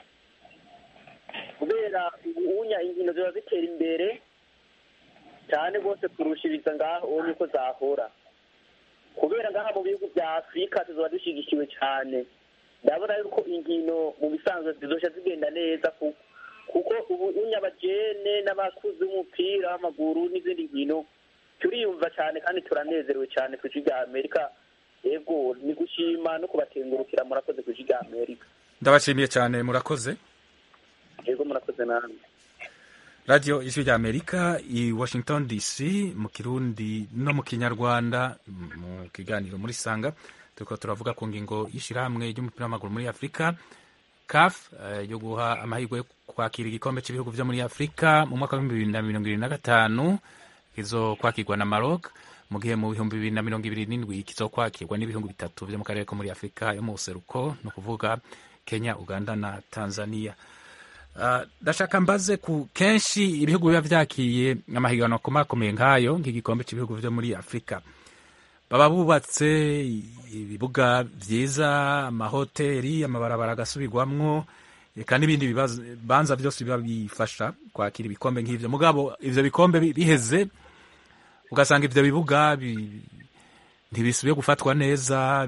Kubera ubunya inkino ziba zitera imbere cyane rwose kurushiriza ngaho niko zahora. Kubera ngaha mu bihugu bya Afrika tuzoba dushigikiwe cyane. Ndabona yuko inkino mu bisanzwe zizoshya zigenda neza kuko ubunya abajene n'abakuzi umupira w'amaguru n'izindi nkino turiyumva cyane kandi turanezerewe cyane ku gihugu cya Amerika. Yego ni gushima no kubatengurukira, murakoze ku gihugu cya Amerika. Ndabashimiye cyane, murakoze. Yego murakoze namwe. Radio Ijwi rya Amerika i Washington DC mu Kirundi no mu Kinyarwanda mu kiganiro muri Sanga turiko turavuga ku ngingo y'ishirahamwe ry'umupira w'amaguru muri Afrika CAF yo guha amahirwe yo kwakira igikombe cy'ibihugu byo muri Afrika mu mwaka wa 2025 kizo kwakirwa na Maroc, mu gihe mu 2027 kizo kwakirwa n'ibihugu bitatu byo mu karere ko muri Afrika yo mu buseruko, no kuvuga Kenya, Uganda na Tanzania. Ndashaka mbaze ku kenshi ibihugu biba vyakiye amahiganwa akomakomeye nk'ayo nk'igikombe cy'ibihugu byo muri Afrika, baba bubatse ibibuga vyiza, amahoteli, amabarabara agasubirwamwo, eka n'ibindi bibanza byose biba bifasha kwakira ibikombe nk'ivyo. Mugabo ivyo bikombe biheze ugasanga ivyo bibuga ntibisubiye gufatwa neza,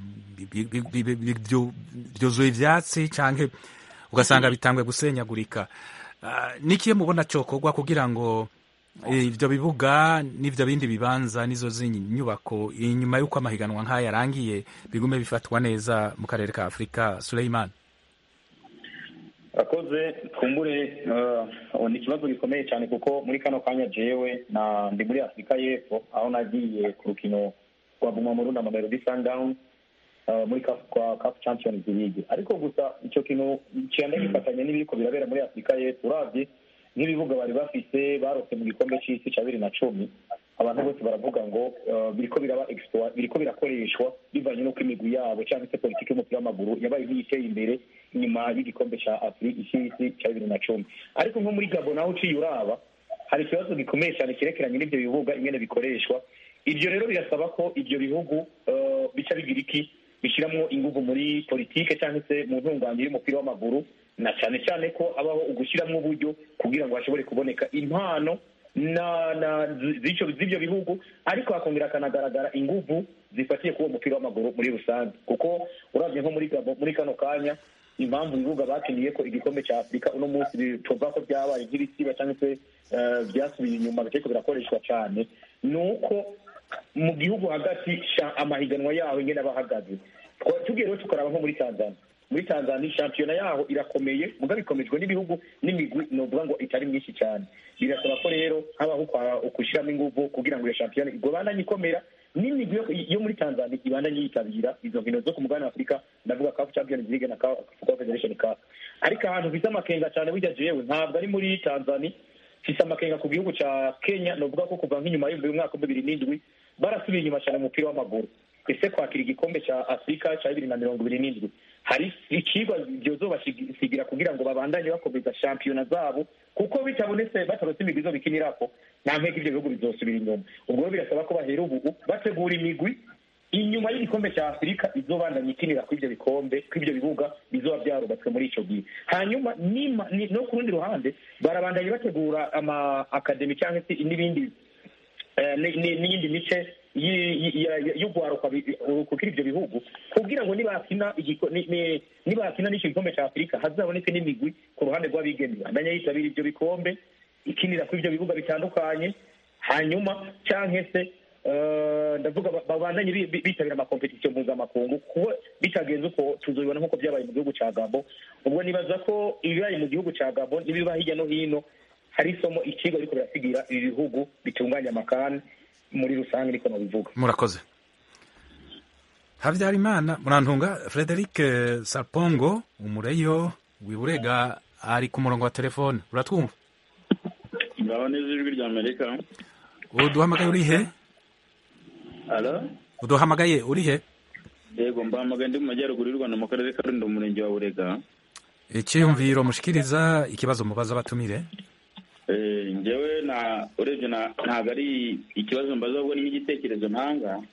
byuzuye ivyatsi canke ugasanga bitangwe gusenyagurika. Nikiye mubona cyokorwa kugira ngo ivyo bibuga n'ivyo bindi bibanza nizo nyubako inyuma y'uko amahiganwa nk'aya yarangiye bigume bifatwa neza mu karere ka Afrika? Suleiman. Akoze kumbure ni ikibazo gikomeye cyane kuko muri kano kanya jewe ndi muri Afrika y'Epfo aho nagiye ku rukino rwa Bumamuru na Mamelodi Sundowns. muri CAF Champions League. Ariko gusa icyo kintu cyane gifatanya n'ibiriko birabera muri Afurika y'Epfo, uravye nk'ibibuga bari bafise barose mu gikombe c'isi ca 2010, abantu bose baravuga ngo biriko birakoreshwa bivanye n'uko imigwi yabo cyangwa se politiki y'umupira w'amaguru yabaye nk'iyiteye imbere nyuma y'igikombe ca Afurika c'isi ca 2010. Ariko nko muri Gabon naho uciye uraba hari ikibazo gikomeye cyane cyerekeranye n'ibyo bibuga ingene bikoreshwa. Ibyo rero birasaba ko ibyo bihugu bica bigira iki bishyiramo ingufu muri politike cyangwa se mu ntunganye y'umupira w'amaguru, na cyane cyane ko habaho ugushyiramo uburyo kugira ngo hashobore kuboneka impano z'ibyo bihugu, ariko hakongera hakanagaragara ingufu zifatiye kuri uwo mupira w'amaguru muri rusange. Kuko urabye nko muri kano kanya impamvu ibibuga bakiniye ko igikombe cya Afurika uno munsi tuvuga ko byabaye nk'ibisiba cyangwa se byasubiye inyuma biteko birakoreshwa cyane, ni uko mu gihugu hagati amahiganwa yaho ingene abahagaze. Tugiye rero tukaraba nko muri Tanzania shampiyona yaho irakomeye, mugabo ikomejwe n'ibihugu n'imigwi novuga ngo itari myinshi cyane. Birasaba ko rero habaho ukushyiramo ingufu kugira ngo iyo shampiyona igobandanye ikomera, n'imigwi yo muri Tanzania ibandanye yitabira izo nkino zo ku mugabane wa Afurika, ndavuga CAF Champions League na CAF Confederation Cup. Ariko ahantu bita amakenga cyane burya jewe ntabwo ari muri Tanzania, fise amakenga ku gihugu ca Kenya, novuga ko kuva nk'inyuma y'umwaka wa 2007 barasubiye inyuma cyane mu mupira w'amaguru. Ese kwakira igikombe cya Afurika cya 2027 hari ikigwa byozobasigira kugira ngo babandanye bakomeza shampiyona zabo, kuko bitabonetse batarose imigwi zo bikinirako nta mpeke ibyo bihugu bizosubira inyuma. Ubwo birasaba ko bahera ubu bategura imigwi inyuma y'igikombe cya Afurika izobandanya ikinira ku ibyo bikombe, ku ibyo bibuga bizoba byarubatswe muri ico gihe. Hanyuma no ku rundi ruhande barabandanye bategura ama academy cyangwa se n'ibindi n'iyindi mice y'ugwaruka kukira ibyo bihugu, kugira ngo nibakina n'icyo gikombe cya Afurika hazaboneke n'imigwi ku ruhande rw'abigeme bandanya yitabira ibyo bikombe ikinira kuri ibyo bibuga bitandukanye. Hanyuma cyangwa se ndavuga babandanye bitabira amakompetisiyo mpuzamakungu, kuko bitagenze uko tuzobibona nk'uko byabaye mu gihugu cya Gabon. Ubwo nibaza ko ibibaye mu gihugu cya Gabon n'ibiba hirya no hino hari isomo ikigo ariko birasigira ibi bihugu bitunganya amakani muri rusange, ariko nabivuga. Murakoze. Habyarimana Murantunga Frederic Sarpongo umureyo wiburega ari ku murongo wa telefone, uratwumva? Ngaho neza ijwi rya Amerika. Uduhamagaye uri he? Alo? Uduhamagaye uri he? Yego mbahamagaye ndi mu majyaruguru y'u Rwanda mu karere ka Rulindo umurenge wa Burega. Icyumviro mushikiriza ikibazo mubaza batumire. Njyewe urebye ntabwo ari ikibazo mbaza, ahubwo ni nk'igitekerezo ntanga.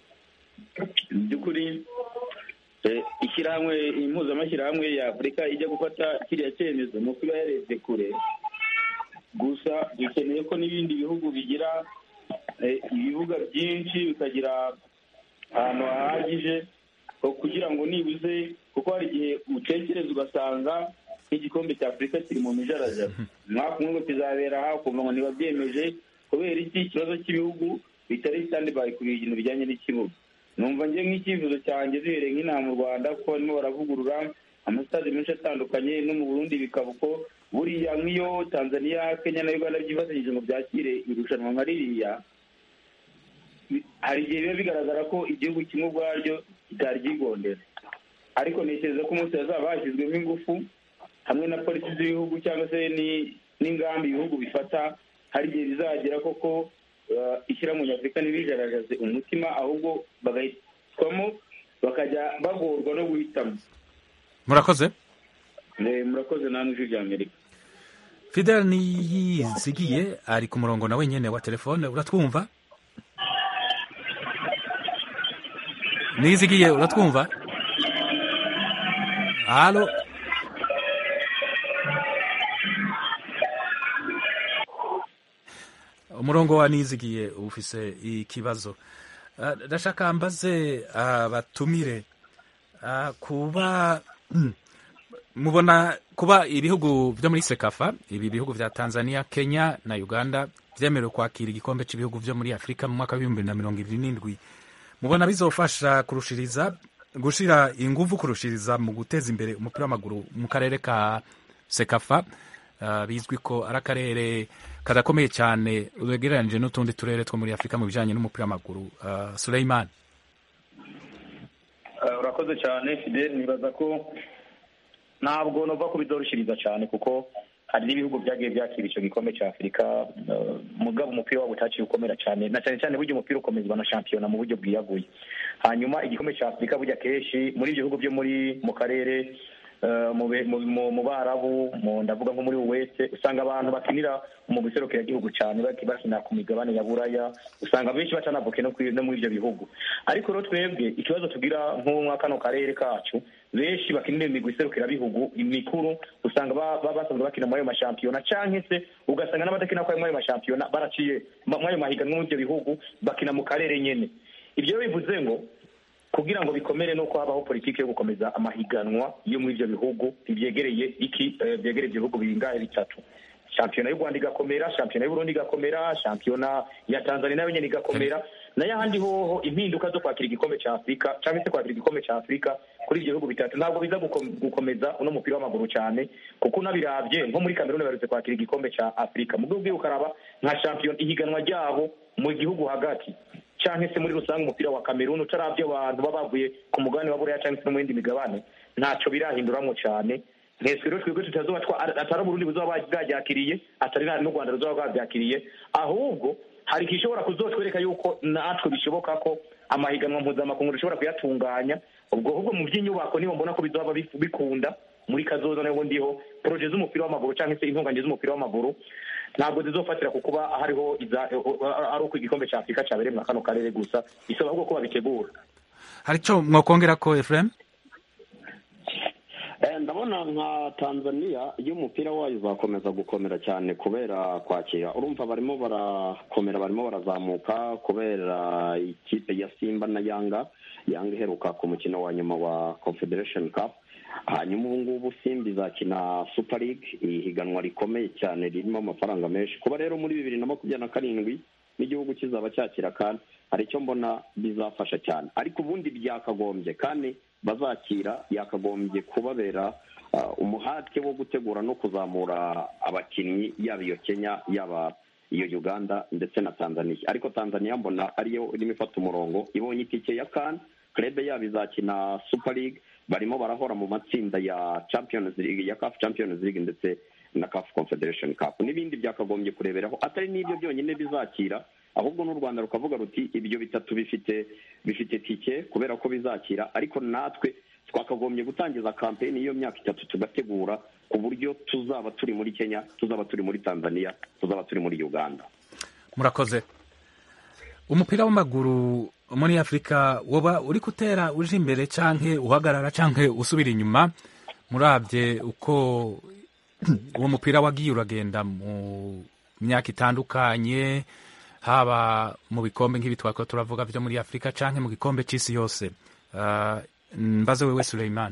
By'ukuri ishyirahamwe impuzamashyirahamwe ya Afurika ijya gufata kiriya cyemezo ni uko iba yarebye kure. Gusa dukeneye ko n'ibindi bihugu bigira ibibuga byinshi bikagira ahantu hahagije kugira ngo nibuze, kuko hari igihe utekereza ugasanga nk'igikombe cya Afurika kiri mu mijarajara, umwaka umwe ngo kizabera aha ukumva ngo ntibabyemeje kubera iki? Ikibazo cy'ibihugu bitari standby ku bintu bijyanye n'ikibuga. Numva njye nk'icyifuzo cyanjye zihereye nk'inaha mu Rwanda kuko barimo baravugurura amasitade menshi atandukanye, no mu Burundi bikaba uko. Buriya nk'iyo Tanzania, Kenya na Uganda byifatanyije ngo byakire irushanwa nka ririya, hari igihe biba bigaragara ko igihugu kimwe ubwaryo kitari ryigondera. Ariko ntekereza ko umunsi hazaba hashyizwemo ingufu hamwe na polisi z'ibihugu cyangwa se n'ingamba ibihugu bifata, hari igihe bizagera koko ishyirahamwe nyafurika ntibijarajaze umutima, ahubwo bagahitwamo bakajya bagorwa no guhitamo. Murakoze. Murakoze namwe ijwi rya Amerika. Fidel Niyizigiye ari ku murongo nawe nyene wa telefone, uratwumva? Niyizigiye uratwumva? Halo? Umurongo wa Niyizigiye ufise ikibazo. Ndashaka mbaze abatumire kuba mubona kuba ibihugu byo muri Sekafa, ibi bihugu vya Tanzania, Kenya na Uganda vyemerewe kwakira igikombe cy'ibihugu byo muri Afrika mu mwaka wa 2027, mubona bizofasha gushira ingufu kurushiriza mu guteza imbere umupira w'amaguru mu karere ka Sekafa, bizwi ko ari akarere kadakomeye cyane ugereranije n'utundi turere two muri Afrika mu bijanye n'umupira w'amaguru. Suleiman. urakoze cyane Fidel, nibaza ko ntabwo nova kubidorushiriza cyane kuko hari n'ibihugu byagiye byakira icyo gikombe cya Afurika mugabo umupira wabo utaciye ukomera cyane na cyane cyane burya umupira ukomezwa na shampiyona mu buryo bwiyaguye. Hanyuma igikombe cya Afurika burya kenshi muri ibyo bihugu byo mu karere mu Barabu ndavuga nko muri wese usanga abantu bakinira mu gihugu cyane bakina ku migabane ya Buraya, usanga benshi batanavuke no muri ibyo bihugu. Ariko rero twebwe ikibazo tugira nko mu kano karere kacu benshi bakinira imigwi bihugu imikuru usanga basanzwe bakina muri ayo mashampiyona canke se ugasanga n'abadakina kwa muri ayo mashampiyona baraciye muri ayo mahiganwa muri ibyo bihugu bakina mu karere nyene. Ibyo bivuze ngo kugira ngo bikomere nuko habaho politiki yo gukomeza amahiganwa yo muri ibyo bihugu byegereye byegereye ibihugu bingahe bitatu. Shampiyona y'u Rwanda igakomera, shampiyona y'u Burundi igakomera, shampiyona ya Tanzania nayo nyene igakomera, nayo ahandi hoho impinduka zo kwakira igikombe cya Afurika cyangwa se kwakira igikombe cya Afurika kuri ibyo bihugu bitatu ntabwo biza gukomeza uno mupira w'amaguru cyane, kuko nabiravye nko muri Cameroon barutse kwakira igikombe cya Afurika mu gihugu ukaraba nka shampiyona ihiganwa ryabo mu gihugu hagati cyangwa se muri rusange umupira wa Cameroon utaravye abantu babavuye ku mugabane wa Buraya cyangwa se mu yindi migabane ntaco birahinduramwo cyane. Mwese rero twebwe tutazoba atari Burundi buzoba bwajakiriye, atari n'u Rwanda ruzoba bwajakiriye, ahubwo hari kishobora kuzotwereka yuko natwe bishoboka ko amahiganwa mpuzamakungu dushobora kuyatunganya. Ubwo mu by'inyubako niho mbona ko bizoba bikunda muri kazoza nayo ndiho projet z'umupira w'amaguru cyangwa se intunganye z'umupira w'amaguru ntabwo zizofatira ku kuba hariho ari uko igikombe cya Afurika cyabereye mu kano karere gusa, bisaba ahubwo ko babitegura. Hari icyo mwakongera ko Ephraim? Ndabona nka Tanzania y'umupira wayo uzakomeza gukomera cyane kubera kwakira, urumva barimo barakomera, barimo barazamuka kubera ikipe ya Simba na Yanga iheruka ku mukino wa nyuma wa Confederation Cup. Hanyuma ubu ngubu Simba izakina Super League, ihiganwa rikomeye cyane ririmo amafaranga menshi. Kuba rero muri 2027 n'igihugu kizaba cyakira kandi hari icyo mbona bizafasha cyane, ariko ubundi byakagombye kandi bazakira yakagombye kubabera umuhate wo gutegura no kuzamura abakinnyi yaba iyo Kenya yaba iyo Uganda ndetse na Tanzania. Ariko Tanzania mbona ariyo irimo ifata umurongo, ibonye itike ya CAN, club yabo izakina Super League, barimo barahora mu matsinda ya Champions League, ya CAF Champions League ndetse na CAF Confederation Cup. N'ibindi byakagombye kureberaho, atari n'ibyo byonyine bizakira, ahubwo n'u Rwanda rukavuga ruti ibyo bitatu bifite tike kubera ko bizakira, ariko natwe twakagombye gutangiza campaign iyo myaka 3 tugategura ku buryo tuzaba turi muri Kenya, tuzaba turi muri Tanzania, tuzaba turi muri Uganda. Murakoze. Umupira w'amaguru muri Afrika woba uri kutera uje imbere canke uhagarara canke usubira inyuma, murabye uko uwo mupira wagiye uragenda mu myaka itandukanye, haba mu bikombe nk'ibi twako turavuga byo muri Afrika canke mu gikombe c'isi yose. Mbaze wewe Suleiman.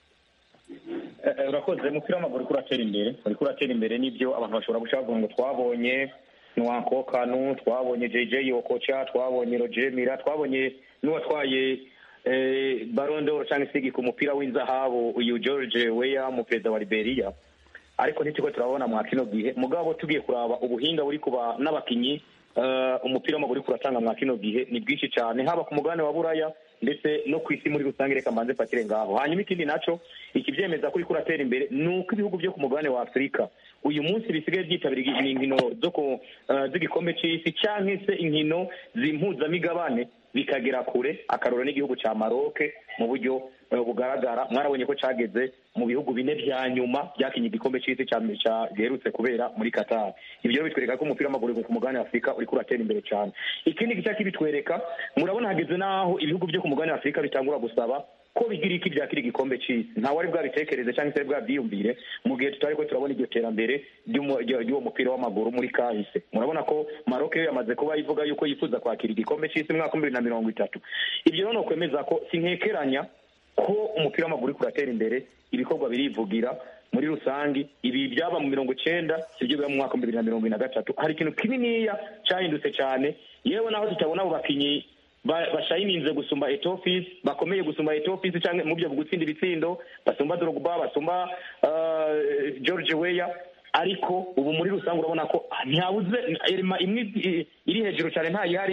Urakoze. Umupira w'amaguru uriko uratera imbere n'ibyo abantu bashobora gushaka ngo twabonye Nwankwo Kanu, twabonye JJ Okocha, twabonye Roger Mila, twabonye n'uwatwaye Ballon d'Or cyangwa se ku mupira w'inzahabu uyu George Weah mu perezida wa Liberia. Ariko ntitiko turabona mu kino gihe mugabo tugiye kuraba ubuhinga buri kuba n'abakinyi umupira w'amaguru kuratanga mu kino gihe ni bwinshi cyane, haba ku mugabane wa Buraya ndetse no ku isi muri rusange. Reka mbanze fatire ngaho, hanyuma ikindi naco ikivyemeza kuri kuratera imbere nuko ibihugu byo ku mugabane wa Afrika uyu munsi bisigaye byitabira inkino z'igikombe c'isi canke se inkino z'impuzamigabane bikagera kure. Akarora n'igihugu ca Maroc mu buryo bugaragara, mwarabonye ko cageze mu bihugu 4 vya nyuma byakinye igikombe c'isi giherutse kubera muri Qatar. Ibyo bitwereka ko umupira w'amaguru ku mugabane wa Afrika uri kuratera imbere cyane. Ikindi gice kibitwereka, murabona hageze naho ibihugu byo ku mugabane wa Afrika bitangura gusaba ko bigira iki byakira igikombe c'isi. Nta wari bwabitekereze cyangwa se bwabyiyumvire mu gihe tutari ko turabona iryo terambere ry'uwo mupira w'amaguru muri kahise. Murabona ko Maroc yamaze kuba ivuga yuko yifuza kwakira igikombe c'isi mu mwaka 2030. Ibyo rero no kwemeza ko sinkekeranya ko umupira w'amaguru kuratera imbere, ibikorwa birivugira muri rusangi. Ibi byaba mu 90 sibyo biba mu mwaka 2023. Hari ikintu kininiya cyahindutse cyane, yewe naho tutabona abo bakinyi bashayininze gusumba Etofis, bakomeye gusumba Etofis cyangwa mu byo gutsinda ibitsindo, basumba Drogba, basumba George Weah, ariko ubu muri rusange urabona ko ntihabuze imwe iri hejuru cyane ntayihari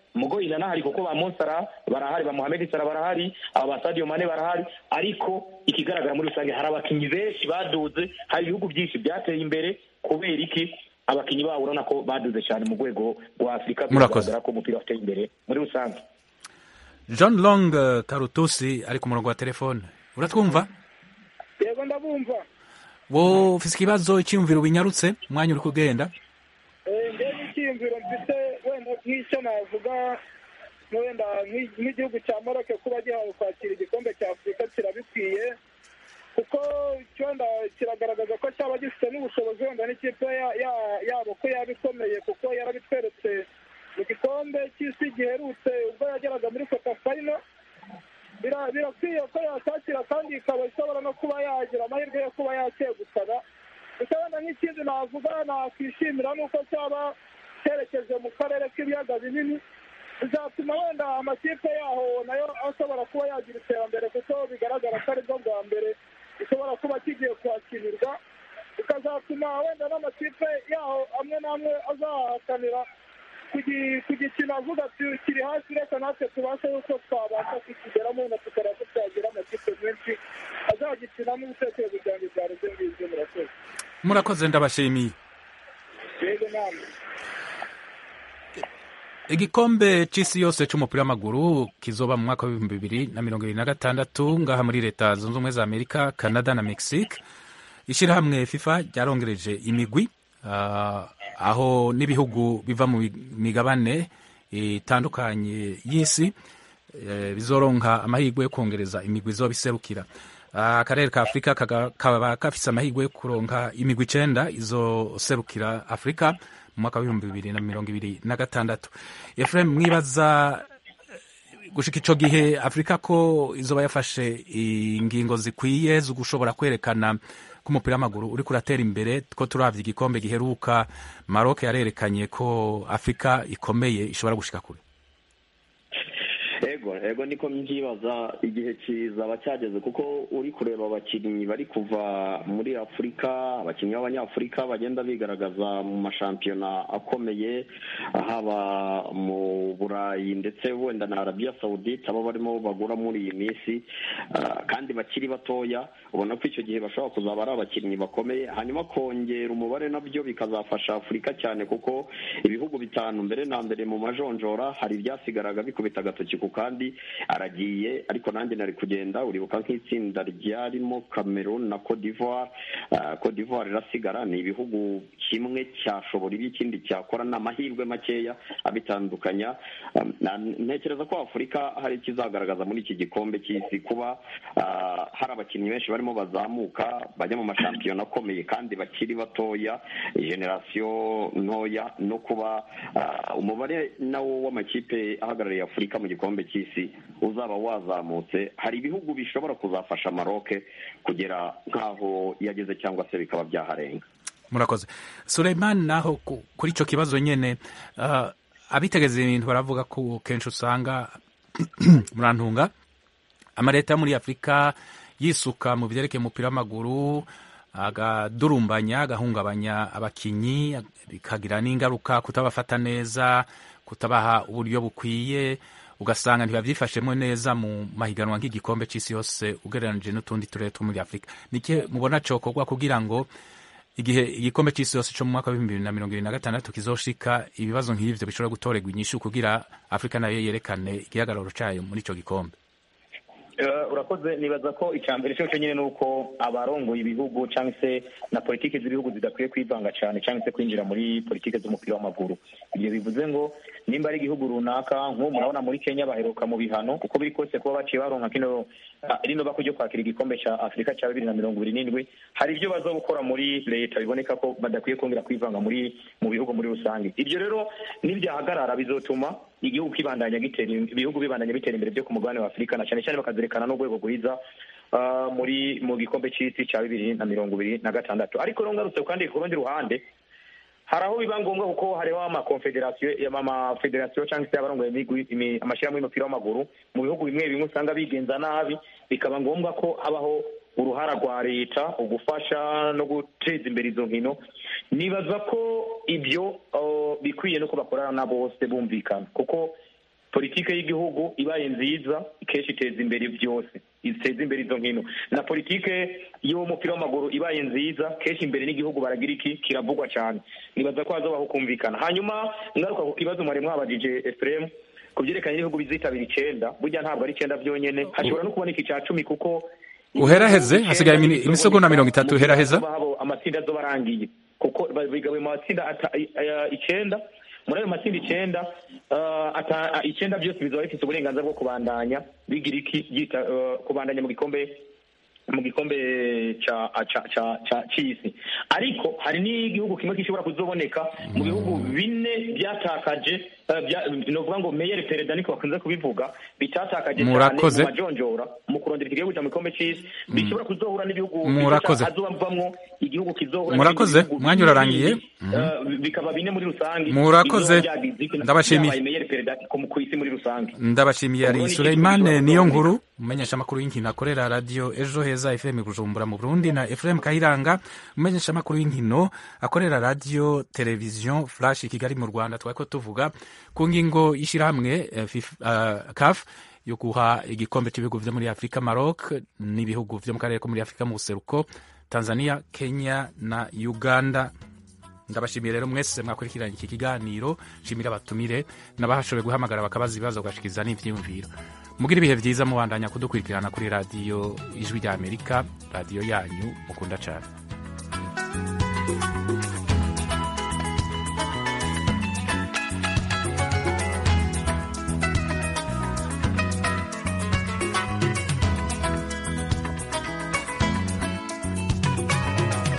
mugo inanahari kuko ba Monsara barahari, ba Mohamed Salah barahari, aba Sadio Mane barahari, ariko ikigaragara muri rusange hari abakinyi benshi baduze, hari ibihugu byinshi byateye imbere kubera iki abakinyi babo urabona ko baduze cyane mu rwego rwa Afurika, bigaragara ko umupira wateye imbere muri rusange. John Long Karutusi ari ku murongo wa telefone, uratwumva? Yego ndabumva. Wo ufise ikibazo, icyumviro binyarutse, umwanya uri kugenda? Ndebe icyumviro mfite wenda nk'icyo navuga, wenda nk'igihugu cya Maroc kuba gihawe kwakira igikombe cya Afurika kirabikwiye, kuko wenda kiragaragaza ko cyaba gifite n'ubushobozi wenda n'ikipe yabo ko yaba ikomeye, kuko yarabitweretse mu gikombe cy'isi giherutse ubwo yageraga muri quarter final. Birakwiye ko yakakira kandi ikaba ishobora no kuba yagira amahirwe yo kuba yakegukana. Gusa wenda nk'ikindi navuga nakwishimira nuko cyaba cyerekeje mu karere k'ibiyaga binini, bizatuma wenda amakipe yaho nayo ashobora kuba yagira iterambere, kuko bigaragara ko ari bwo bwa mbere gishobora kuba kigiye kwakirwa, bikazatuma wenda n'amakipe yaho amwe n'amwe azahakanira kugikina avuga ati kiri hasi, reka natwe tubashe yuko twabasha kukigeramo na tukaba tutagira amakipe menshi azagikinamo. Ibitekerezo byanjye byari byo ngibyo. Murakoze, ndabashimiye. Yego namwe. Igikombe c'isi yose c'umupira w'amaguru kizoba mu mwaka wa 2026 ngaha muri leta zunze ubumwe za Amerika, Canada na Mexique. Ishirahamwe FIFA ryarongereje imigwi aho n'ibihugu biva mu migabane itandukanye y'isi bizoronka amahirwe yo kongereza imigwi izoba iserukira. Akarere ka Afurika kaba gafise amahirwe yo kuronka imigwi 9 izoserukira Afurika mu mwaka wa 2026. Efrem, mwibaza gushika ico gihe Afurika ko izoba yafashe ingingo zikwiye zo gushobora kwerekana ko umupira w'amaguru uri kuratera imbere, ko turavye igikombe giheruka Maroc yarerekanye ko Afurika ikomeye ishobora gushika kure? Ego niko mbyibaza, igihe kizaba cyageze, kuko uri kureba abakinnyi bari kuva muri Afurika, abakinnyi b'abanyafurika bagenda bigaragaza mu mashampiyona akomeye, haba mu Burayi ndetse wenda na Arabia Saudite, abo barimo bagura muri iyi minsi, kandi bakiri batoya, ubona ko icyo gihe bashobora kuzaba ari abakinnyi bakomeye. Hanyuma kongera umubare nabyo bikazafasha Afurika cyane, kuko ibihugu bitanu mbere na mbere mu majonjora hari ibyasigaraga bikubita agatoki ku kandi aragiye, ariko nanjye nari kugenda. Uribuka nk'itsinda ryarimo Cameroon na Cote d'Ivoire. Cote d'Ivoire irasigara, ni ibihugu kimwe cyashobora ibi, ikindi cyakora, n'amahirwe makeya abitandukanya. Ntekereza ko Afurika hari ikizagaragaza muri iki gikombe cy'isi, kuba hari abakinnyi benshi barimo bazamuka bajya mu mashampiyona akomeye kandi bakiri batoya, generasiyo ntoya, no kuba umubare nawo w'amakipe ahagarariye Afurika mu gikombe cy'isi uzaba wazamutse. Hari ibihugu bishobora kuzafasha Maroc kugera nk'aho yageze, cyangwa se bikaba byaharenga. Murakoze. Suleiman, naho kuri ico kibazo nyene, abitegeza ibintu baravuga ko kenshi usanga murantunga amareta muri Afurika yisuka mu byerekeye umupira w'amaguru, agadurumbanya, agahungabanya abakinyi, bikagira n'ingaruka kutabafata neza, kutabaha uburyo bukwiye, ugasanga ntibavyifashemo neza mu mahiganwa nk'igikombe c'isi yose ugereranije n'utundi turere two muri Afurika. Niki mubona cokorwa kugira ngo igihe igikombe c'isi yose co mu mwaka wa 2026 kizoshika ibibazo nk'ivyo bishobora gutorerwa inyishu kugira Afurika nayo yerekane igihagararo cayo muri ico gikombe? Urakoze. Nibaza ko icambere cyo nyine nuko abarongoye ibihugu cyangwa se na politike z'ibihugu zidakwiye kwivanga cyane cyangwa se kwinjira muri politike z'umupira w'amaguru. Ibyo bivuze ngo nimba ari igihugu runaka, nk'ubu murabona muri Kenya baheruka mu bihano, uko biri kose kuba baciye baronka rino bako ryo kwakira igikombe cya Afurika cya 2027, hari ibyo bazokora muri leta biboneka ko badakwiye kongera kwivanga mu bihugu muri rusange. Ibyo rero nibyahagarara bizotuma igihugu ibihugu bibandanya bitera imbere byo ku mugabane wa Afurika, na cyane cyane bakazerekana n'urwego rwiza mu gikombe cy'isi cya 2026. Ariko ngarutse kandi ku rundi ruhande, hari aho biba ngombwa kuko hariho amafederasiyo cyangwa se abarongoye amashyirahamwe y'umupira w'amaguru mu bihugu bimwe bimwe usanga bigenza nabi, bikaba ngombwa ko habaho uruhara rwa leta ugufasha no guteza imbere izo nkino. Nibaza ko ibyo bikwiye no kubakorana na bose bumvikana, kuko politike y'igihugu ibaye nziza kenshi iteza imbere byose, iteza imbere izo nkino. Na politike y'umupira w'amaguru ibaye nziza kenshi imbere n'igihugu baragira iki kiravugwa cyane. Nibaza ko hazobaho kumvikana. Hanyuma ngaruka ku kibazo mwari mwabajije Ephraim ku byerekanye n'ibihugu bizitabira 9, burya ntabwo ari 9 byonyene, hashobora no kuboneka icya 10 kuko uheraheze hasigaye imisegonda 30 uheraheza amatsinda azobarangiye kuko bigawe mu matsinda 9. Muri ayo matsinda 9 9 byose bizaba bifite uburenganzira bwo kubandanya bigira iki kubandanya mu gikombe cy'isi. Ariko hari n'igihugu kimwe gishobora kuzoboneka mu bihugu 4 byatakaje novuga ngo meilleur perdant niko bakunze kubivuga, bitatakaje cyane mu majonjora mu kurondera igihugu cya mu gikombe cy'isi, bishobora kuzohura n'ibihugu azobavamwo igihugu kizohura. Murakoze, mwanya urarangiye. Bikaba 4 muri rusange. Murakoze, ndabashimiye. Ndabashimiye ari Suleiman Niyonkuru, umenyesha amakuru y'inkino akorera radio Ejo Heza FM Bujumbura mu Burundi, na Ephraim Kayiranga, umenyesha amakuru y'inkino akorera radio television Flash Kigali mu Rwanda. Twako tuvuga ku ngingo y'ishirahamwe CAF yo guha igikombe cy'ibihugu vyo muri Afrika Maroc n'ibihugu vyo mu karere ko muri Afrika mu buseruko, Tanzania, Kenya na Uganda. Ndabashimiye rero mwese mwakurikiranye iki kiganiro, shimira abatumire n'abahashoboye guhamagara bakabaza ibibazo gashikiza n'ivyiyumviro. Mugira ibihe vyiza mubandanya kudukurikirana kuri radio Ijwi rya Amerika, radio yanyu mukunda cyane.